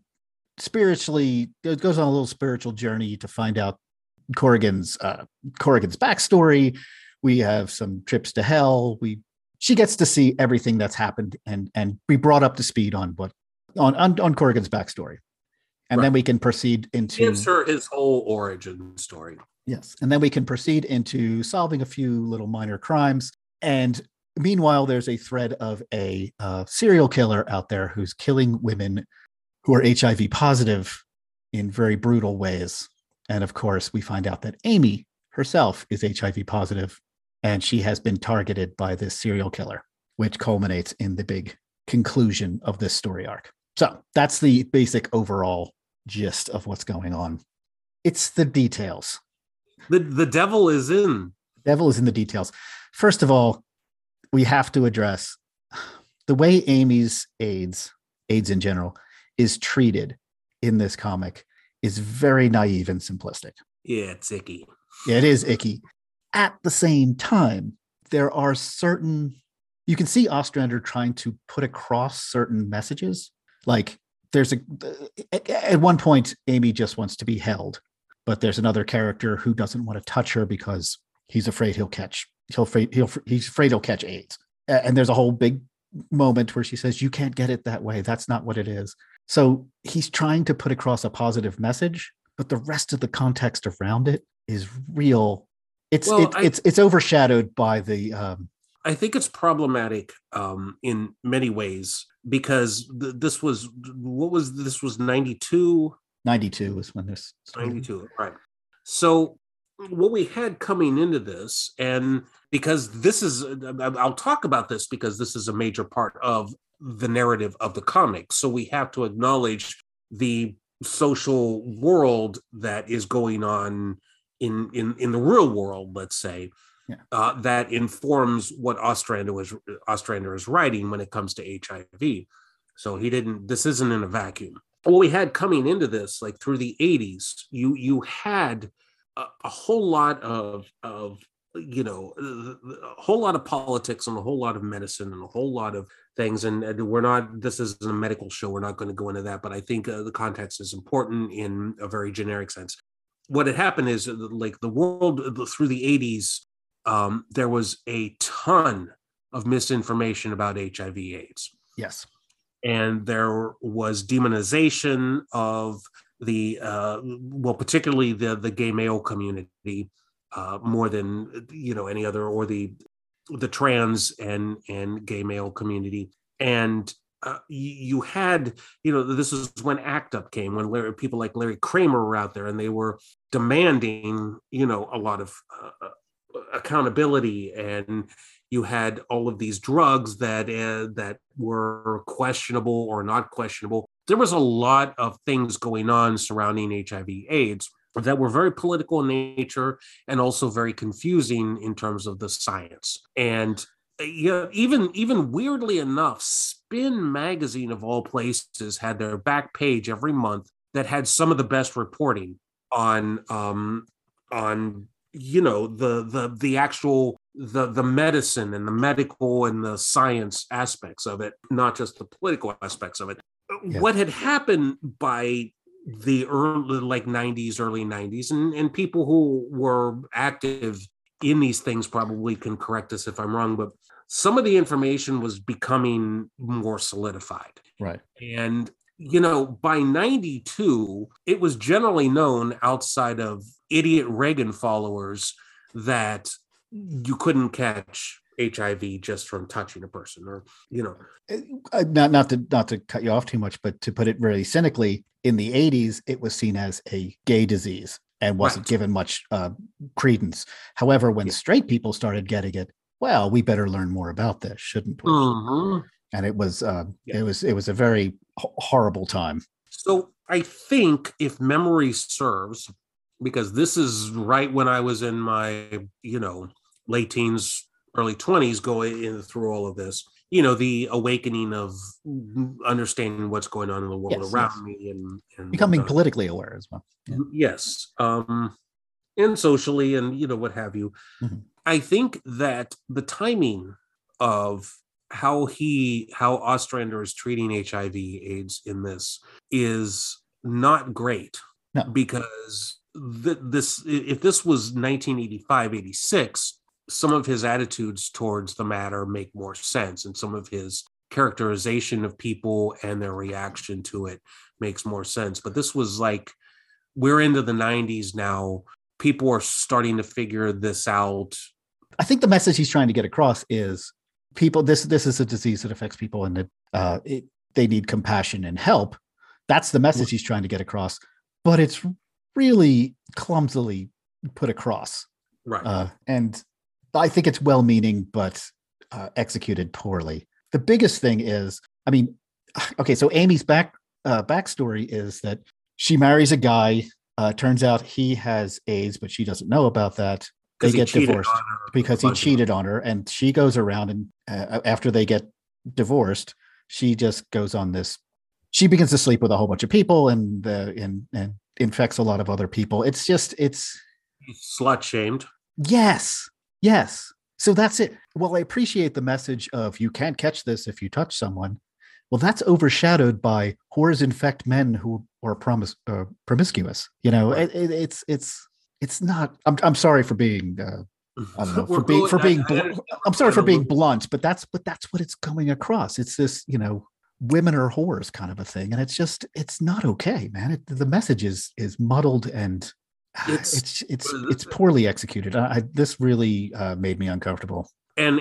[SPEAKER 2] goes on a little spiritual journey to find out Corrigan's backstory. We have some trips to hell. She gets to see everything that's happened and be brought up to speed on Corrigan's backstory. And then we can proceed into
[SPEAKER 3] gives her his whole origin story.
[SPEAKER 2] Yes. And then we can proceed into solving a few little minor crimes. And meanwhile, there's a thread of a serial killer out there who's killing women who are HIV positive in very brutal ways. And of course, we find out that Amy herself is HIV positive, and she has been targeted by this serial killer, which culminates in the big conclusion of this story arc. So that's the basic overall gist of what's going on. It's the details.
[SPEAKER 3] The devil is in.
[SPEAKER 2] The devil is in the details. First of all, we have to address the way Amy's AIDS in general, is treated in this comic is very naive and simplistic.
[SPEAKER 3] Yeah, it's icky.
[SPEAKER 2] Yeah, it is icky. At the same time, there are you can see Ostrander trying to put across certain messages. Like at one point, Amy just wants to be held, but there's another character who doesn't want to touch her because he's afraid he's afraid he'll catch AIDS. And there's a whole big moment where she says, "You can't get it that way. That's not what it is." So he's trying to put across a positive message, but the rest of the context around it is real. It's overshadowed by the.
[SPEAKER 3] I think it's problematic in many ways because this was 92.
[SPEAKER 2] 92 was when this started.
[SPEAKER 3] 92, right? So what we had coming into this, and because this is, I'll talk about this because this is a major part of the narrative of the comic. So we have to acknowledge the social world that is going on in the real world, let's say, that informs what Ostrander is writing when it comes to HIV. So this isn't in a vacuum. What we had coming into this, like through the 80s, you had a whole lot of a whole lot of politics and a whole lot of medicine and a whole lot of things. And this isn't a medical show. We're not going to go into that, but I think the context is important in a very generic sense. What had happened is like the world through the 80s, there was a ton of misinformation about HIV/AIDS.
[SPEAKER 2] Yes.
[SPEAKER 3] And there was demonization of particularly the gay male community, more than any other, or the trans and gay male community. And you had, this is when ACT UP came, when people like Larry Kramer were out there, and they were demanding, a lot of accountability, and you had all of these drugs that were questionable or not questionable. There was a lot of things going on surrounding HIV/AIDS that were very political in nature and also very confusing in terms of the science. And even weirdly enough, Spin magazine of all places had their back page every month that had some of the best reporting on the actual the medicine and the medical and the science aspects of it, not just the political aspects of it. Yeah. What had happened by the early 90s, and people who were active in these things probably can correct us if I'm wrong, but some of the information was becoming more solidified.
[SPEAKER 2] Right.
[SPEAKER 3] And, by 92, it was generally known outside of idiot Reagan followers that you couldn't catch HIV just from touching a person, or
[SPEAKER 2] Not to cut you off too much, but to put it really cynically, in the 80s, it was seen as a gay disease and wasn't given much credence. However, when straight people started getting it, well, we better learn more about this, shouldn't we?
[SPEAKER 3] Mm-hmm.
[SPEAKER 2] And it was it was a very horrible time.
[SPEAKER 3] So I think, if memory serves, because this is right when I was in my late teens, early 20s, going in through all of this, the awakening of understanding what's going on in the world around me, and
[SPEAKER 2] becoming politically aware as well.
[SPEAKER 3] Yeah. Yes. And socially, and what have you.
[SPEAKER 2] Mm-hmm.
[SPEAKER 3] I think that the timing of how Ostrander is treating HIV/AIDS in this is not great.
[SPEAKER 2] No.
[SPEAKER 3] Because if this was 1985-86, some of his attitudes towards the matter make more sense, and some of his characterization of people and their reaction to it makes more sense. But this was like, we're into the 90s now. People are starting to figure this out.
[SPEAKER 2] I think the message he's trying to get across is people, this is a disease that affects people, and that they need compassion and help. That's the message he's trying to get across, but it's really clumsily put across.
[SPEAKER 3] Right.
[SPEAKER 2] And I think it's well-meaning, but executed poorly. The biggest thing is, okay, so Amy's backstory is that she marries a guy. Turns out he has AIDS, but she doesn't know about that. They get divorced because he cheated on her, and she goes around and after they get divorced, she just goes on this. She begins to sleep with a whole bunch of people and infects a lot of other people. It's
[SPEAKER 3] slut shamed.
[SPEAKER 2] Yes. So that's it. Well, I appreciate the message of you can't catch this if you touch someone. Well, that's overshadowed by whores infect men who are promiscuous. Right. It's not. I'm sorry for being. I don't know, for being. I'm sorry for being blunt, but that's what it's coming across. It's this, women are whores kind of a thing, and it's not okay, man. The message is muddled, and it's poorly executed. This really made me uncomfortable.
[SPEAKER 3] And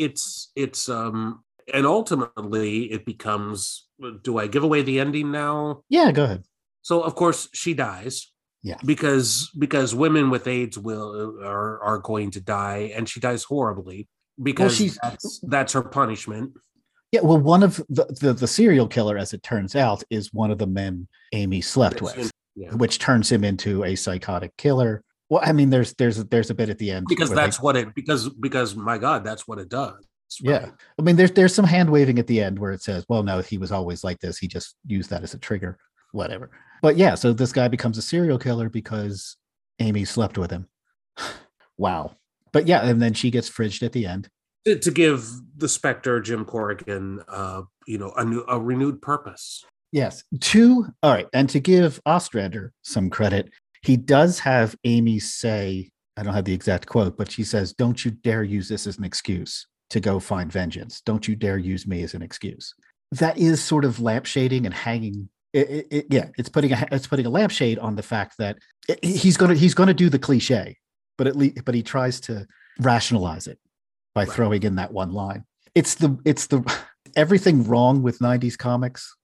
[SPEAKER 3] and ultimately it becomes, do I give away the ending now?
[SPEAKER 2] Yeah, go ahead.
[SPEAKER 3] So of course she dies.
[SPEAKER 2] Yeah.
[SPEAKER 3] Because women with AIDS are going to die, and she dies horribly because that's her punishment.
[SPEAKER 2] Yeah, well, one of the serial killer, as it turns out, is one of the men Amy slept with, which turns him into a psychotic killer. Well, there's a bit at the end
[SPEAKER 3] because because my God, that's what it does.
[SPEAKER 2] Right? Yeah, there's some hand waving at the end where it says, well, no, he was always like this. He just used that as a trigger, whatever. But yeah, so this guy becomes a serial killer because Amy slept with him. Wow. But yeah, and then she gets fridged at the end.
[SPEAKER 3] To give the Spectre, Jim Corrigan, a renewed purpose.
[SPEAKER 2] Yes. All right. And to give Ostrander some credit, he does have Amy say, I don't have the exact quote, but she says, "Don't you dare use this as an excuse to go find vengeance. Don't you dare use me as an excuse." That is sort of lampshading and hanging. It's putting a lampshade on the fact that he's gonna do the cliche, but he tries to rationalize it by throwing in that one line. It's the everything wrong with 90s comics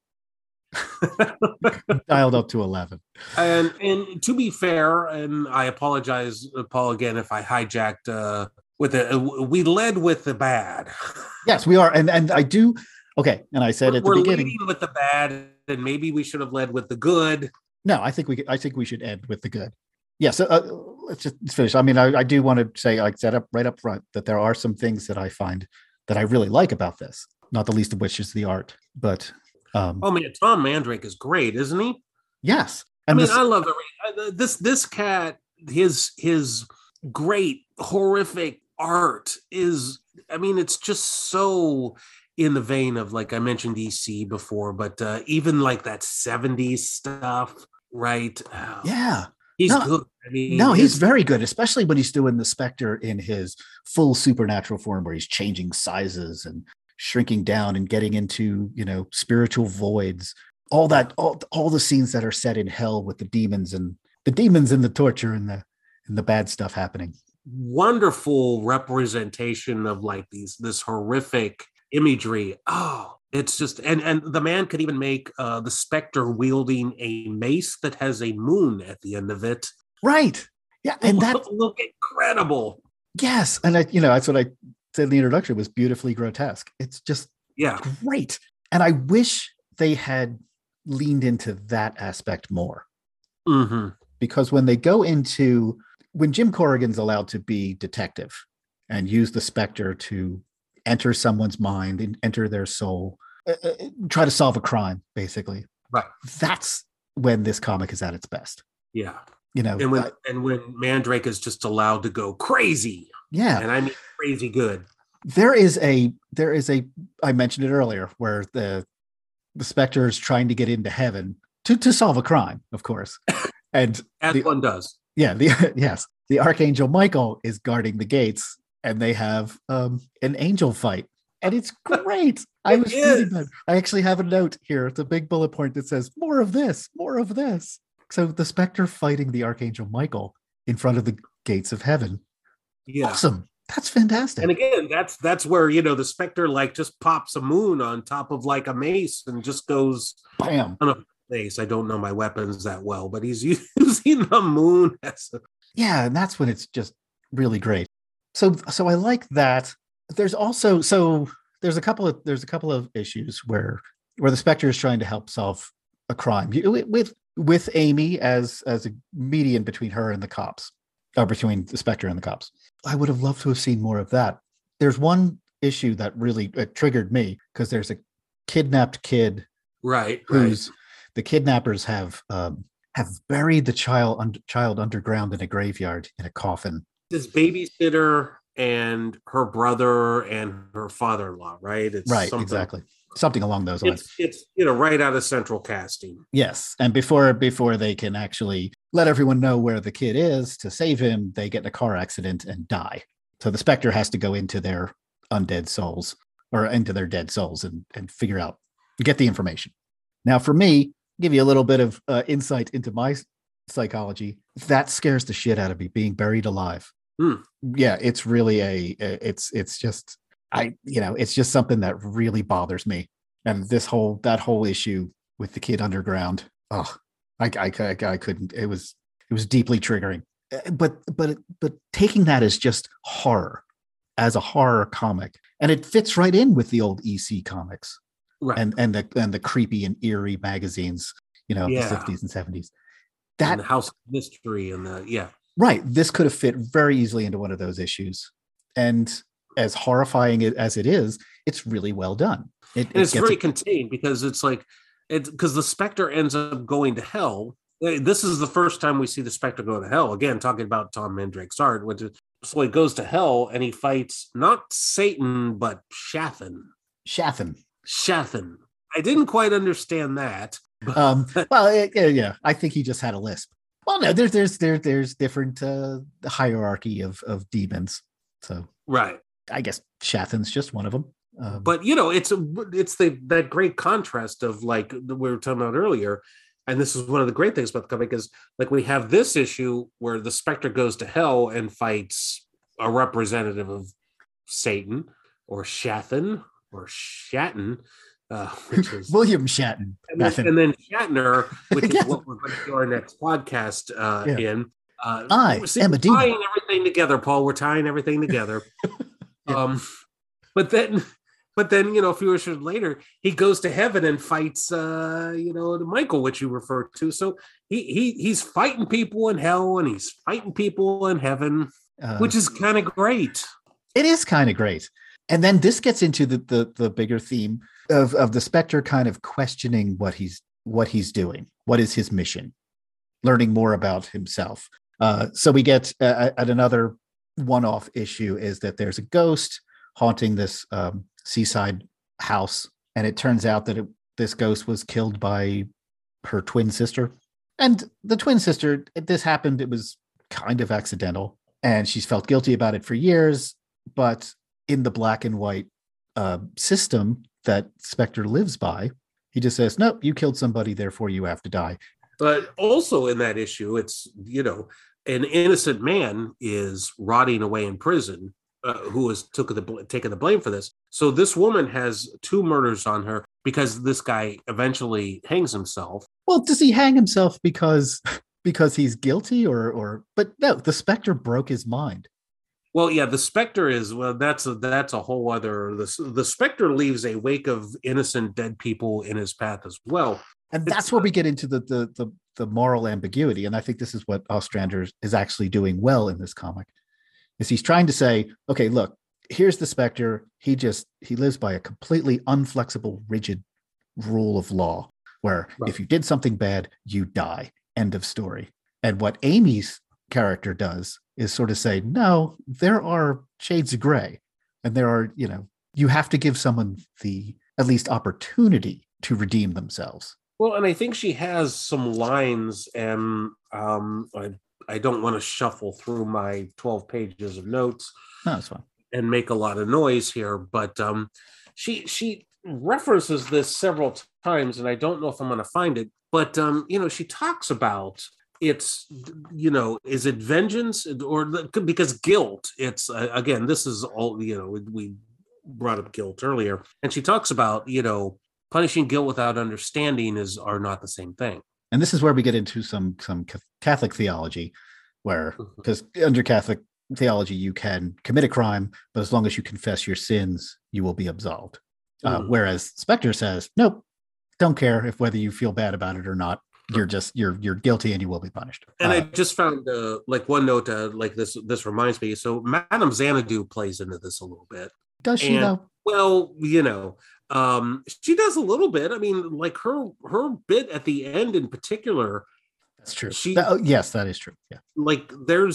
[SPEAKER 2] dialed up to 11.
[SPEAKER 3] And to be fair, and I apologize, Paul, again if I hijacked we led with the bad.
[SPEAKER 2] Yes, we are, and I do. Okay, and I said at the beginning,
[SPEAKER 3] leading with the bad, and maybe we should have led with the good.
[SPEAKER 2] No, I think we should end with the good. Yeah, so let's just finish. I do want to say, like, set up right up front, that there are some things that I find that I really like about this. Not the least of which is the art. But
[SPEAKER 3] Tom Mandrake is great, isn't he?
[SPEAKER 2] Yes,
[SPEAKER 3] and I love it. This cat, his great horrific art is. It's just so in the vein of, like I mentioned, DC before, but even like that 70s stuff, right?
[SPEAKER 2] Yeah.
[SPEAKER 3] He's good.
[SPEAKER 2] He's very good, especially when he's doing the Spectre in his full supernatural form, where he's changing sizes and shrinking down and getting into, spiritual voids. All that, all the scenes that are set in hell with the demons and the torture and the bad stuff happening.
[SPEAKER 3] wonderful representation of like this horrific imagery. Oh, it's just and the man could even make the Spectre wielding a mace that has a moon at the end of it.
[SPEAKER 2] Right. Yeah, and that
[SPEAKER 3] look incredible.
[SPEAKER 2] Yes, and that's what I said in the introduction, was beautifully grotesque. It's just great. And I wish they had leaned into that aspect more.
[SPEAKER 3] Mm-hmm.
[SPEAKER 2] Because when Jim Corrigan's allowed to be detective and use the Spectre to enter someone's mind and enter their soul, try to solve a crime, basically.
[SPEAKER 3] Right.
[SPEAKER 2] That's when this comic is at its best.
[SPEAKER 3] Yeah.
[SPEAKER 2] And
[SPEAKER 3] when Mandrake is just allowed to go crazy.
[SPEAKER 2] Yeah.
[SPEAKER 3] And I mean crazy good.
[SPEAKER 2] There is a I mentioned it earlier, where the Spectre is trying to get into heaven to solve a crime, of course. And
[SPEAKER 3] as one does.
[SPEAKER 2] Yeah, the Archangel Michael is guarding the gates, and they have an angel fight. And it's great. I was reading that. I actually have a note here. It's a big bullet point that says, more of this, more of this. So the Spectre fighting the Archangel Michael in front of the gates of heaven. Yeah. Awesome. That's fantastic.
[SPEAKER 3] And again, that's where, the Spectre like just pops a moon on top of like a mace and just goes
[SPEAKER 2] bam
[SPEAKER 3] on a mace. I don't know my weapons that well, but he's using the moon as a...
[SPEAKER 2] Yeah, and that's when it's just really great. So I like that. There's also there's a couple of issues where the Spectre is trying to help solve a crime with Amy as a median between her and the cops, or between the Spectre and the cops. I would have loved to have seen more of that. There's one issue that really triggered me, because there's a kidnapped kid,
[SPEAKER 3] right?
[SPEAKER 2] The kidnappers have buried the child underground in a graveyard in a coffin.
[SPEAKER 3] This babysitter and her brother and her father-in-law, right? It's
[SPEAKER 2] right, exactly. Something along those lines.
[SPEAKER 3] It's right out of Central Casting.
[SPEAKER 2] Yes, and before they can actually let everyone know where the kid is to save him, they get in a car accident and die. So the Spectre has to go into their undead souls, or into their dead souls, and get the information. Now, for me, give you a little bit of insight into my psychology. That scares the shit out of me, being buried alive. Yeah, it's really it's just something that really bothers me. And that whole issue with the kid underground, I couldn't. It was deeply triggering. But taking that as just horror, as a horror comic, and it fits right in with the old EC comics,
[SPEAKER 3] right?
[SPEAKER 2] And the creepy and eerie magazines, the 60s and 70s.
[SPEAKER 3] And the House of Mystery and
[SPEAKER 2] right. This could have fit very easily into one of those issues, and as horrifying as it is, it's really well done.
[SPEAKER 3] It's very contained, because because the Spectre ends up going to hell. This is the first time we see the Spectre go to hell. Again, talking about Tom Mandrake's art, so he goes to hell and he fights not Satan but Shathan. I didn't quite understand that.
[SPEAKER 2] Well, I think he just had a lisp. Well, no, there's different hierarchy of demons. So
[SPEAKER 3] right.
[SPEAKER 2] I guess Shathan's just one of them.
[SPEAKER 3] But it's that great contrast of like we were talking about earlier, and this is one of the great things about the comic is like we have this issue where the Spectre goes to hell and fights a representative of Satan or Shathan or Shatton, which is
[SPEAKER 2] William Shatton,
[SPEAKER 3] and then Shatner, which is what we're going to do our next podcast in.
[SPEAKER 2] I am a demon.
[SPEAKER 3] We're tying everything together, Paul. We're tying everything together. But then a few years later, he goes to heaven and fights Michael, which you referred to. So he's fighting people in hell and he's fighting people in heaven, which is kind of great.
[SPEAKER 2] It is kind of great. And then this gets into the bigger theme of the Spectre kind of questioning what he's doing. What is his mission? Learning more about himself. So we get at another one-off issue is that there's a ghost haunting this seaside house, and it turns out that this ghost was killed by her twin sister. And the twin sister, this happened, it was kind of accidental, and she's felt guilty about it for years. But in the black and white system that Spectre lives by, he just says, nope, you killed somebody, therefore you have to die.
[SPEAKER 3] But also in that issue, it's, an innocent man is rotting away in prison, who has taken the blame for this. So this woman has 2 murders on her because this guy eventually hangs himself.
[SPEAKER 2] Well, does he hang himself because he's guilty, or? But no, the Spectre broke his mind.
[SPEAKER 3] Well, yeah, the Spectre is, well, that's a whole other. The Spectre leaves a wake of innocent dead people in his path as well,
[SPEAKER 2] and that's where we get into the moral ambiguity. And I think this is what Ostrander is actually doing well in this comic. Is he's trying to say, okay, look, here's the Spectre. He lives by a completely unflexible, rigid rule of law, where if you did something bad, you die. End of story. And what Amy's character does is sort of say, no, there are shades of gray, and there are, you have to give someone the at least opportunity to redeem themselves.
[SPEAKER 3] Well, and I think she has some lines, and I don't want to shuffle through my 12 pages of notes.
[SPEAKER 2] No, that's fine.
[SPEAKER 3] And make a lot of noise here, but she references this several times, and I don't know if I'm going to find it, but she talks about it's, is it vengeance or because guilt? It's again, this is all, we brought up guilt earlier, and she talks about, punishing guilt without understanding are not the same thing.
[SPEAKER 2] And this is where we get into some Catholic theology, where, because under Catholic theology, you can commit a crime, but as long as you confess your sins, you will be absolved. Whereas Spectre says, nope, don't care whether you feel bad about it or not. You're guilty and you will be punished.
[SPEAKER 3] And I just found one note like this reminds me. So Madame Xanadu plays into this a little bit.
[SPEAKER 2] Does she though?
[SPEAKER 3] Well, she does a little bit. I mean, like her bit at the end in particular.
[SPEAKER 2] That's true. Yes, that is true. Yeah.
[SPEAKER 3] Like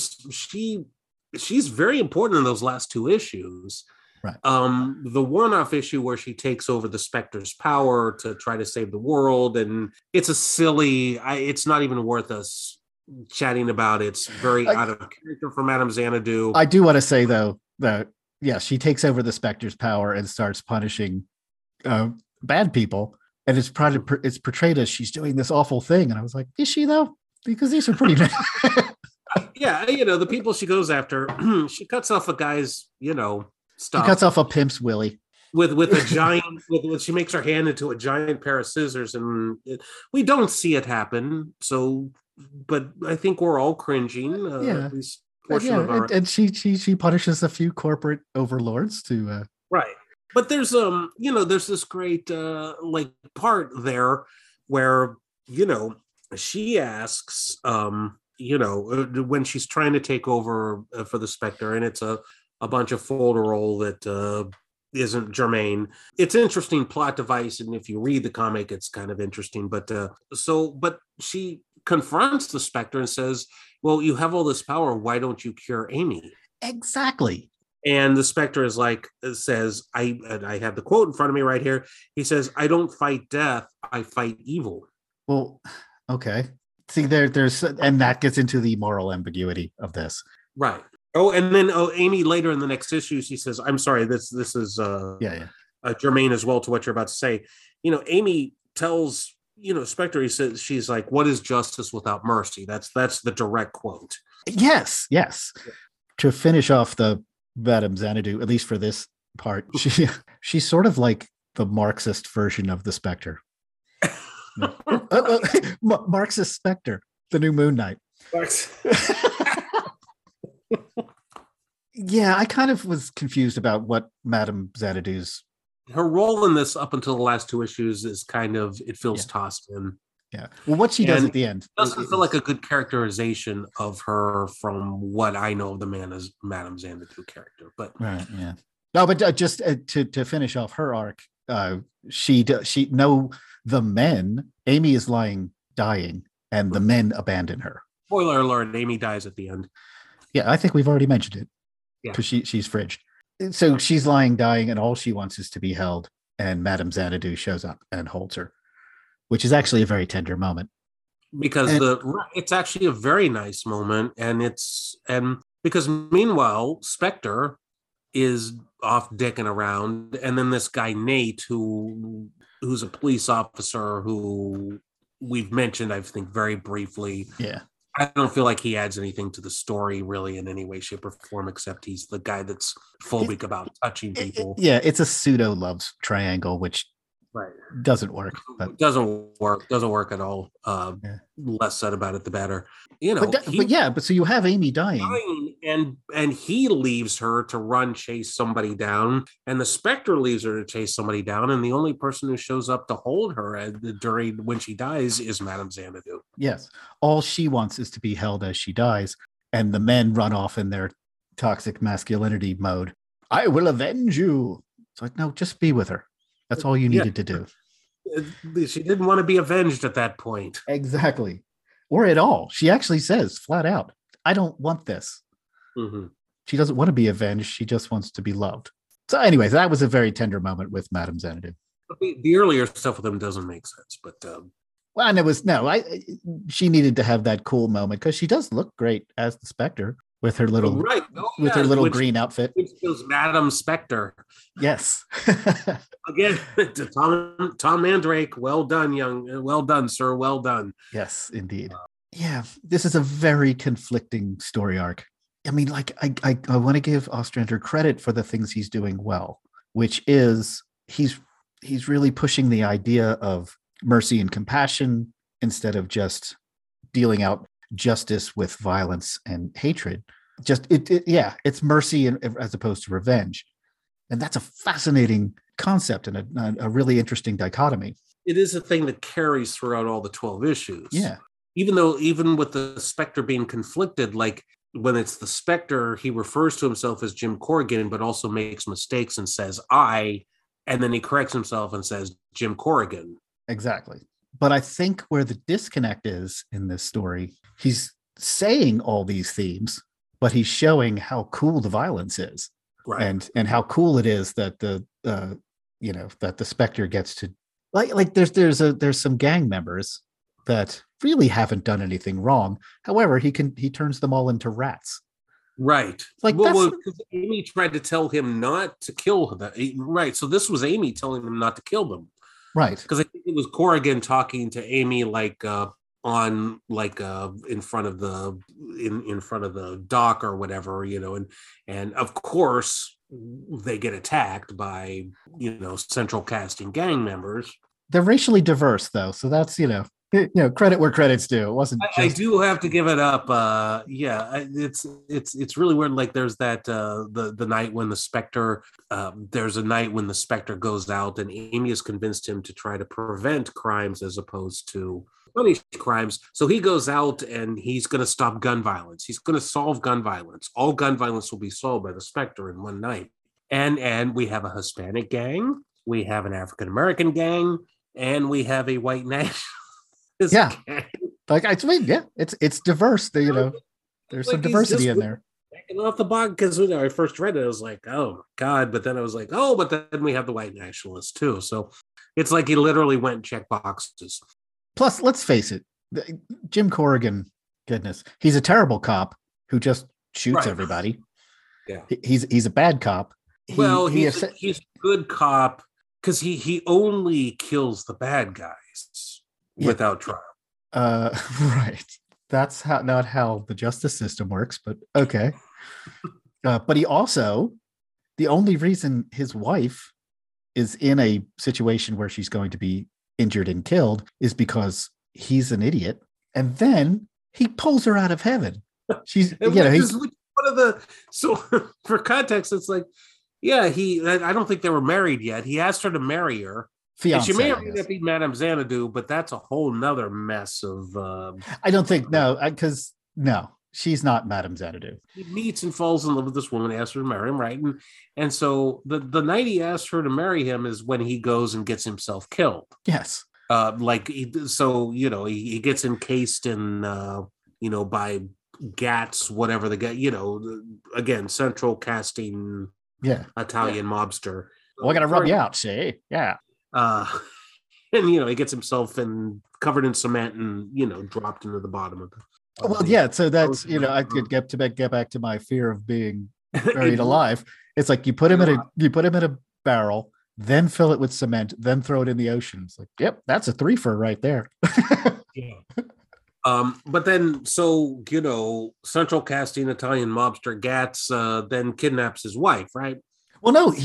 [SPEAKER 3] she's very important in those last 2 issues.
[SPEAKER 2] Right.
[SPEAKER 3] The one-off issue where she takes over the Spectre's power to try to save the world, and it's it's not even worth us chatting about. It's very out of character for Madame Xanadu.
[SPEAKER 2] I do want to say though that she takes over the Spectre's power and starts punishing bad people, and it's portrayed as she's doing this awful thing, and I was like, is she though? Because these are pretty.
[SPEAKER 3] Yeah, the people she goes after, she cuts off a guy's, stuff.
[SPEAKER 2] She cuts off a pimp's willy
[SPEAKER 3] with a giant. She makes her hand into a giant pair of scissors, and we don't see it happen. So, but I think we're all cringing. At least
[SPEAKER 2] and she punishes a few corporate overlords to
[SPEAKER 3] right. But there's there's this great part there where she asks when she's trying to take over for the Spectre, and it's a bunch of folderol that isn't germane. It's an interesting plot device, and if you read the comic, it's kind of interesting. But she confronts the Spectre and says, well, you have all this power, why don't you cure Amy?
[SPEAKER 2] Exactly.
[SPEAKER 3] And the Spectre says, I have the quote in front of me right here. He says, I don't fight death, I fight evil.
[SPEAKER 2] Well, okay. See, there's, and that gets into the moral ambiguity of this.
[SPEAKER 3] Right. Oh, and then Amy later in the next issue, she says, I'm sorry, this is germane as well to what you're about to say. Amy tells, Spectre, she's like, what is justice without mercy? That's the direct quote.
[SPEAKER 2] Yes. To finish off the Madame Xanadu, at least for this part, she's sort of like the Marxist version of the Spectre. Marxist Spectre, the new Moon Knight. Yeah, I kind of was confused about what Madame Xanadu's.
[SPEAKER 3] Her role in this up until the last 2 issues is kind of, it feels tossed in.
[SPEAKER 2] Yeah. Well, what she does at the end
[SPEAKER 3] doesn't feel like a good characterization of her from what I know of the Madame Xanadu character. But
[SPEAKER 2] right, yeah. No, but just to finish off her arc, the men, Amy is dying, and the men abandon her.
[SPEAKER 3] Spoiler alert, Amy dies at the end.
[SPEAKER 2] Yeah, I think we've already mentioned it.
[SPEAKER 3] Yeah.
[SPEAKER 2] Because she's fridged. So she's dying, and all she wants is to be held, and Madame Xanadu shows up and holds her, which is actually a very tender moment.
[SPEAKER 3] Because it's actually a very nice moment, and because meanwhile, Spectre is off dicking around, and then this guy Nate, who's a police officer who we've mentioned, I think, very briefly.
[SPEAKER 2] Yeah.
[SPEAKER 3] I don't feel like he adds anything to the story really in any way, shape, or form, except he's the guy that's phobic about touching people.
[SPEAKER 2] It's a pseudo love triangle, which
[SPEAKER 3] Right.
[SPEAKER 2] doesn't work. But
[SPEAKER 3] Doesn't work at all.
[SPEAKER 2] Yeah.
[SPEAKER 3] Less said about it, the better. You know,
[SPEAKER 2] but so you have Amy dying.
[SPEAKER 3] And he leaves her to run chase somebody down, and the Spectre leaves her to chase somebody down, and the only person who shows up to hold her during when she dies is Madame Xanadu.
[SPEAKER 2] Yes, all she wants is to be held as she dies, and the men run off in their toxic masculinity mode. I will avenge you. It's like, no, just be with her. That's all you needed to do.
[SPEAKER 3] She didn't want to be avenged at that point.
[SPEAKER 2] Exactly. Or at all. She actually says flat out, I don't want this.
[SPEAKER 3] Mm-hmm.
[SPEAKER 2] She doesn't want to be avenged. She just wants to be loved. So anyways, that was a very tender moment with Madame Xanadu.
[SPEAKER 3] The earlier stuff with him doesn't make sense, but
[SPEAKER 2] well, and it was she needed to have that cool moment because she does look great as the Spectre with her little her little green outfit.
[SPEAKER 3] Which was Madame Spectre.
[SPEAKER 2] Yes.
[SPEAKER 3] Again, to Tom Mandrake, well done, sir, well done.
[SPEAKER 2] Yes, indeed. Yeah, this is a very conflicting story arc. I mean, like, I want to give Ostrander credit for the things he's doing well, which is he's really pushing the idea of mercy and compassion instead of just dealing out justice with violence and hatred. Just it's mercy as opposed to revenge, and that's a fascinating concept and a really interesting dichotomy.
[SPEAKER 3] It is a thing that carries throughout all the 12 issues.
[SPEAKER 2] Yeah,
[SPEAKER 3] even with the Spectre being conflicted, like when it's the Spectre, he refers to himself as Jim Corrigan, but also makes mistakes and says I, and then he corrects himself and says Jim Corrigan.
[SPEAKER 2] Exactly. But I think where the disconnect is in this story, he's saying all these themes, but he's showing how cool the violence is,
[SPEAKER 3] right?
[SPEAKER 2] And how cool it is that that the Spectre gets to like there's some gang members that really haven't done anything wrong. However, he turns them all into rats.
[SPEAKER 3] Right.
[SPEAKER 2] Like
[SPEAKER 3] Amy tried to tell him not to kill them. Right. So this was Amy telling him not to kill them.
[SPEAKER 2] Right.
[SPEAKER 3] Because I think it was Corrigan talking to Amy like in front of the dock or whatever, and of course they get attacked by central casting gang members.
[SPEAKER 2] They're racially diverse though, so that's credit where credit's due. It wasn't.
[SPEAKER 3] I do have to give it up. It's really weird. Like there's that the night when the Spectre. There's a night when the Spectre goes out, and Amy has convinced him to try to prevent crimes as opposed to punish crimes. So he goes out and he's going to stop gun violence. He's going to solve gun violence. All gun violence will be solved by the Spectre in one night. And we have a Hispanic gang, we have an African American gang, and we have a white national.
[SPEAKER 2] Yeah, like I mean, yeah, it's diverse. There's some diversity in there.
[SPEAKER 3] Backing off the box because when I first read it, I was like, "Oh God!" But then I was like, "Oh!" But then we have the white nationalists too. So it's like he literally went and checked boxes.
[SPEAKER 2] Plus, let's face it, Jim Corrigan, goodness, he's a terrible cop who just shoots everybody.
[SPEAKER 3] Yeah,
[SPEAKER 2] he's a bad cop.
[SPEAKER 3] He's a good cop because he only kills the bad guys. Without trial.
[SPEAKER 2] Right. That's not how the justice system works, but okay. But he also, the only reason his wife is in a situation where she's going to be injured and killed is because he's an idiot. And then he pulls her out of heaven. She's, he's
[SPEAKER 3] one of the, so for context, it's like, yeah, I don't think they were married yet. He asked her to marry her.
[SPEAKER 2] Fiance,
[SPEAKER 3] she may or may not be Madame Xanadu, but that's a whole nother mess of.
[SPEAKER 2] I don't think because she's not Madame Xanadu.
[SPEAKER 3] He meets and falls in love with this woman, asks her to marry him, right? And so the night he asks her to marry him is when he goes and gets himself killed.
[SPEAKER 2] Yes.
[SPEAKER 3] He gets encased in by Gats, whatever the guy, again, central casting, Italian mobster.
[SPEAKER 2] Well, I gotta rub you out, see? Yeah.
[SPEAKER 3] And he gets himself covered in cement and dropped into the bottom of the.
[SPEAKER 2] So that's I could get back to my fear of being buried alive. It's like you put him in a barrel, then fill it with cement, then throw it in the ocean. It's like, yep, that's a threefer right there.
[SPEAKER 3] Yeah. But then, so, central casting Italian mobster Gats then kidnaps his wife, right?
[SPEAKER 2] Well, no,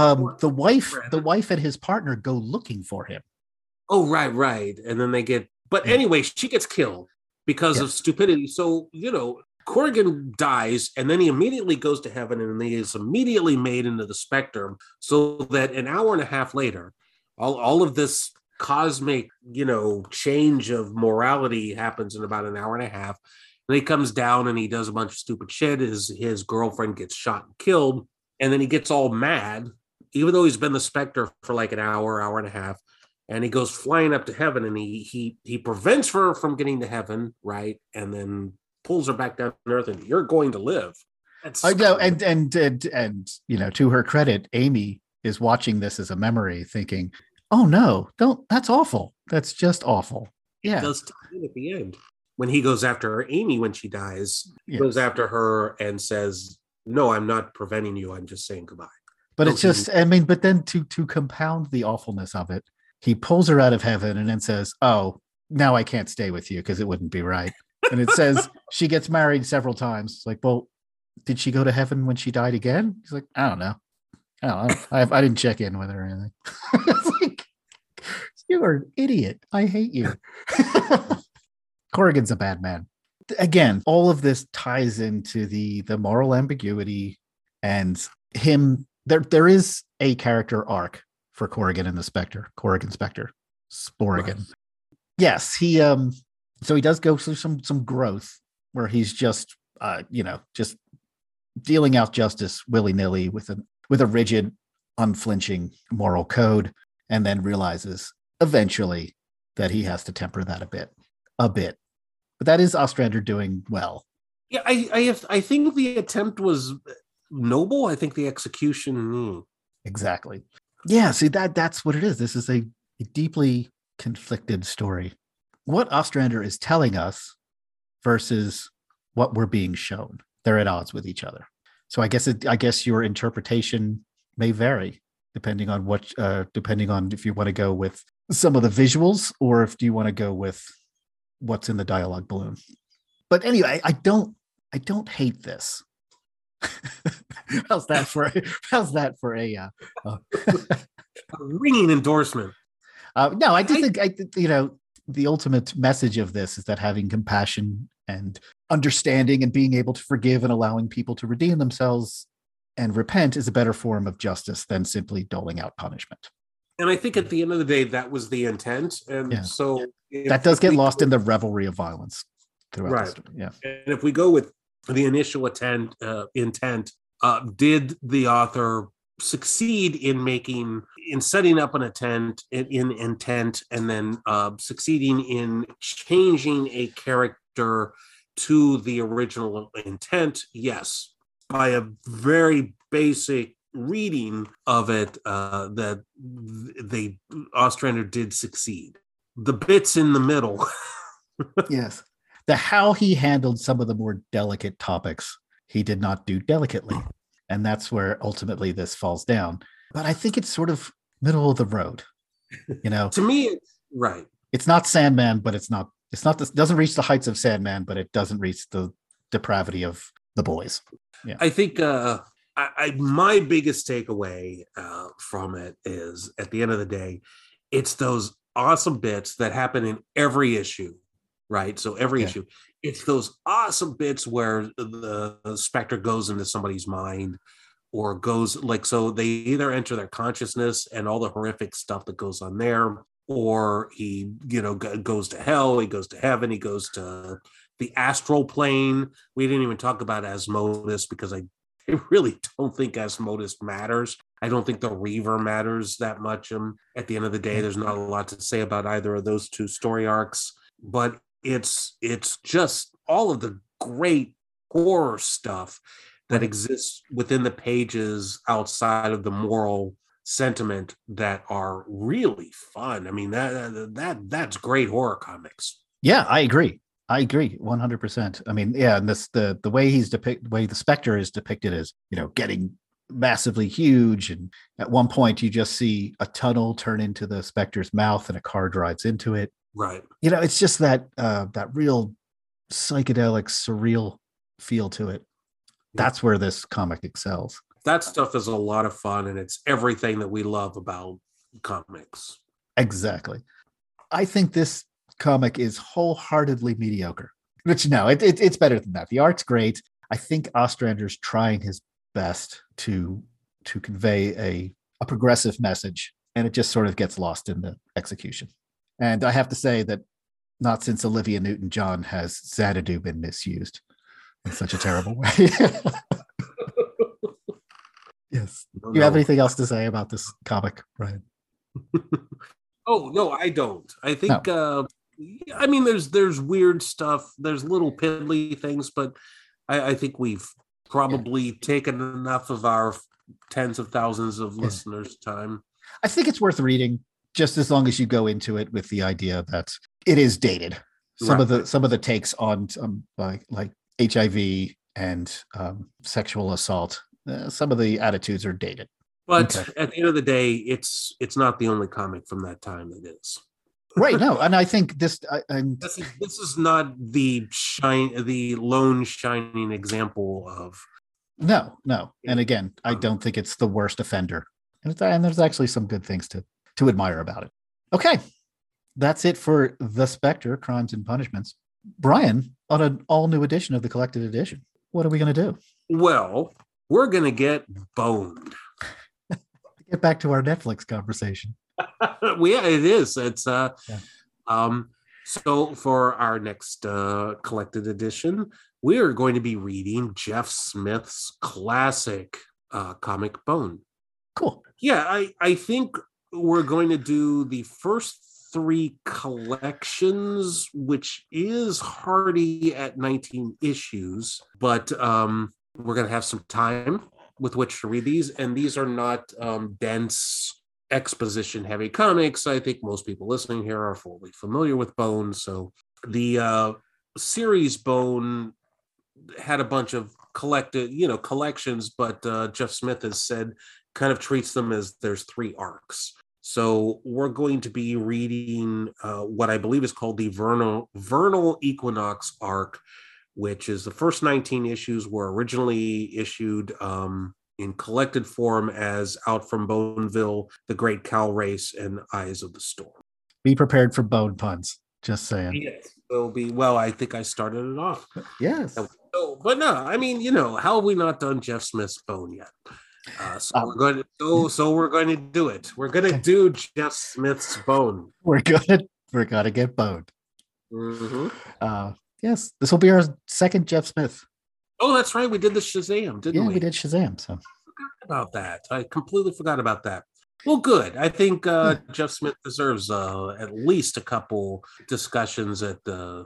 [SPEAKER 2] the wife and his partner go looking for him.
[SPEAKER 3] Oh, right. And then they but anyway, she gets killed because of stupidity. So, Corrigan dies, and then he immediately goes to heaven, and he is immediately made into the Spectre, so that an hour and a half later, all of this cosmic, change of morality happens in about an hour and a half. And he comes down and he does a bunch of stupid shit. His girlfriend gets shot and killed, and then he gets all mad, even though he's been the Spectre for like an hour and a half. And he goes flying up to heaven, and he prevents her from getting to heaven, right? And then pulls her back down to earth, and you're going to live.
[SPEAKER 2] I know, and to her credit, Amy is watching this as a memory, thinking, "Oh no, don't! That's awful. That's just awful." Yeah,
[SPEAKER 3] it does tie in at the end when he goes after her. Amy, when she dies, goes after her and says, "No, I'm not preventing you. I'm just saying goodbye."
[SPEAKER 2] But it's just, but then to compound the awfulness of it, he pulls her out of heaven and then says, "Oh, now I can't stay with you because it wouldn't be right." And it says she gets married several times. It's like, well, did she go to heaven when she died again? He's like, I don't know. I didn't check in with her or anything. It's like, you are an idiot. I hate you. Corrigan's a bad man. Again, all of this ties into the moral ambiguity and him. There is a character arc for Corrigan and the Spectre. Corrigan Spectre. Sporrigan. Right. Yes, he so he does go through some growth where he's just just dealing out justice willy-nilly with a rigid, unflinching moral code, and then realizes eventually that he has to temper that a bit. But that is Ostrander doing well.
[SPEAKER 3] Yeah, I think the attempt was noble. I think the execution
[SPEAKER 2] exactly. Yeah, see that's what it is. This is a deeply conflicted story. What Ostrander is telling us versus what we're being shown. They're at odds with each other. So I guess your interpretation may vary depending on if you want to go with some of the visuals or if you want to go with what's in the dialogue balloon. But anyway, I don't hate this. How's that for a
[SPEAKER 3] ringing endorsement?
[SPEAKER 2] No, I think the ultimate message of this is that having compassion and understanding and being able to forgive and allowing people to redeem themselves and repent is a better form of justice than simply doling out punishment.
[SPEAKER 3] And I think at the end of the day, that was the intent. And so
[SPEAKER 2] that does get lost in the revelry of violence throughout the story. Yeah.
[SPEAKER 3] And if we go with the initial intent, did the author succeed in setting up an intent and then succeeding in changing a character to the original intent? Yes, by a very basic reading of it, that Ostrander did succeed. The bits in the middle.
[SPEAKER 2] Yes. The how he handled some of the more delicate topics, he did not do delicately. And that's where ultimately this falls down. But I think it's sort of middle of the road, To
[SPEAKER 3] me, it's right.
[SPEAKER 2] It's not Sandman, but it doesn't reach the heights of Sandman, but it doesn't reach the depravity of The Boys. Yeah.
[SPEAKER 3] I think my biggest takeaway from it is, at the end of the day, it's those awesome bits that happen in every issue, right? So every issue, it's those awesome bits where the Spectre goes into somebody's mind or goes so they either enter their consciousness and all the horrific stuff that goes on there, or he, goes to hell, he goes to heaven, he goes to the astral plane. We didn't even talk about Asmodeus because I really don't think Asmodeus matters. I don't think the Reaver matters that much. At the end of the day, there's not a lot to say about either of those two story arcs, but it's just all of the great horror stuff that exists within the pages outside of the moral sentiment that are really fun. I mean, that's great horror comics.
[SPEAKER 2] Yeah, I agree 100%. I mean, and this the way the way the Spectre is depicted is, getting massively huge, and at one point you just see a tunnel turn into the Spectre's mouth and a car drives into it.
[SPEAKER 3] Right.
[SPEAKER 2] It's just that that real psychedelic, surreal feel to it. That's where this comic excels.
[SPEAKER 3] That stuff is a lot of fun, and it's everything that we love about comics.
[SPEAKER 2] Exactly. I think this comic is wholeheartedly mediocre. Which, no, it's better than that. The art's great. I think Ostrander's trying his best to convey a progressive message, and it just sort of gets lost in the execution. And I have to say that not since Olivia Newton-John has Xanadu been misused in such a terrible way. Yes. Do you have anything else to say about this comic, Brian?
[SPEAKER 3] Oh, no, I don't. I think, I mean, there's weird stuff. There's little piddly things, but I think we've probably taken enough of our tens of thousands of listeners' time.
[SPEAKER 2] I think it's worth reading, just as long as you go into it with the idea that it is dated. Some of the takes on like HIV and sexual assault, some of the attitudes are dated.
[SPEAKER 3] But at the end of the day, it's not the only comic from that time that is.
[SPEAKER 2] Right. No, and I think this
[SPEAKER 3] is not the lone shining example of.
[SPEAKER 2] No. And again, I don't think it's the worst offender. And there's actually some good things to admire about it. Okay. That's it for The Spectre, Crimes and Punishments. Brian, on an all-new edition of the Collected Edition, what are we going to do? Well,
[SPEAKER 3] we're going to get boned.
[SPEAKER 2] Get back to our Netflix conversation.
[SPEAKER 3] Yeah, it is. It's so for our next collected edition, we are going to be reading Jeff Smith's classic comic Bone.
[SPEAKER 2] Cool.
[SPEAKER 3] Yeah, I think we're going to do the first 3 collections, which is hardy at 19 issues, but we're going to have some time with which to read these, and these are not dense exposition heavy comics. I think most people listening here are fully familiar with Bone. So the series Bone had a bunch of collections, but Jeff Smith has said kind of treats them as there's 3 arcs. So we're going to be reading what I believe is called the Vernal Equinox arc, which is the first 19 issues were originally issued in collected form as Out from Boneville, The Great Cow Race, and Eyes of the Storm.
[SPEAKER 2] Be prepared for bone puns. Just saying.
[SPEAKER 3] Yes, will be. Well, I think I started it off.
[SPEAKER 2] Yes.
[SPEAKER 3] But no, I mean, how have we not done Jeff Smith's Bone yet? We're going to do it. We're going to do Jeff Smith's Bone.
[SPEAKER 2] We're gonna get boned.
[SPEAKER 3] Mm-hmm.
[SPEAKER 2] Yes, this will be our second Jeff Smith.
[SPEAKER 3] Oh, that's right. We did the Shazam, didn't we?
[SPEAKER 2] Yeah, we did Shazam. So
[SPEAKER 3] forgot about that. I completely forgot about that. Well, good. I think Jeff Smith deserves at least a couple discussions at the,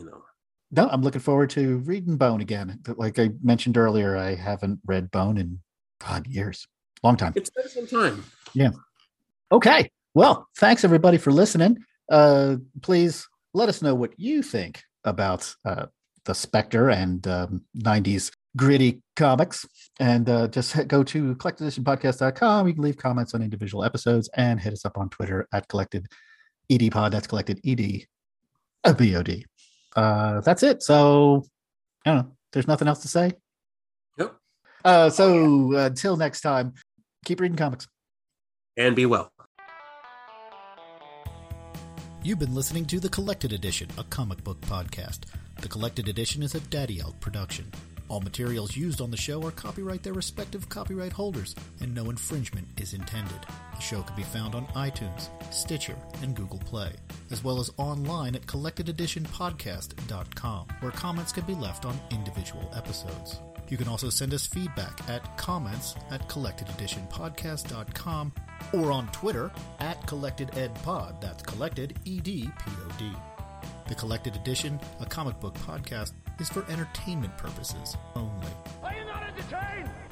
[SPEAKER 2] No, I'm looking forward to reading Bone again. Like I mentioned earlier, I haven't read Bone in years. Long time.
[SPEAKER 3] It's been some time.
[SPEAKER 2] Yeah. Okay. Well, thanks everybody for listening. Please let us know what you think about the Spectre and 90s gritty comics. And just go to collectededitionpodcast.com. You can leave comments on individual episodes and hit us up on Twitter at collectededpod. That's collecteded BOD. That's it. So I don't know. There's nothing else to say.
[SPEAKER 3] Yep.
[SPEAKER 2] So until next time, keep reading comics.
[SPEAKER 3] And be well.
[SPEAKER 5] You've been listening to The Collected Edition, a comic book podcast. The Collected Edition is a Daddy Elk production. All materials used on the show are copyright their respective copyright holders, and no infringement is intended. The show can be found on iTunes, Stitcher, and Google Play, as well as online at collectededitionpodcast.com, where comments can be left on individual episodes. You can also send us feedback at comments@collectededitionpodcast.com or on Twitter @collectededpod. That's collected EDPOD. The Collected Edition, a comic book podcast, is for entertainment purposes only.
[SPEAKER 6] Are you not entertained?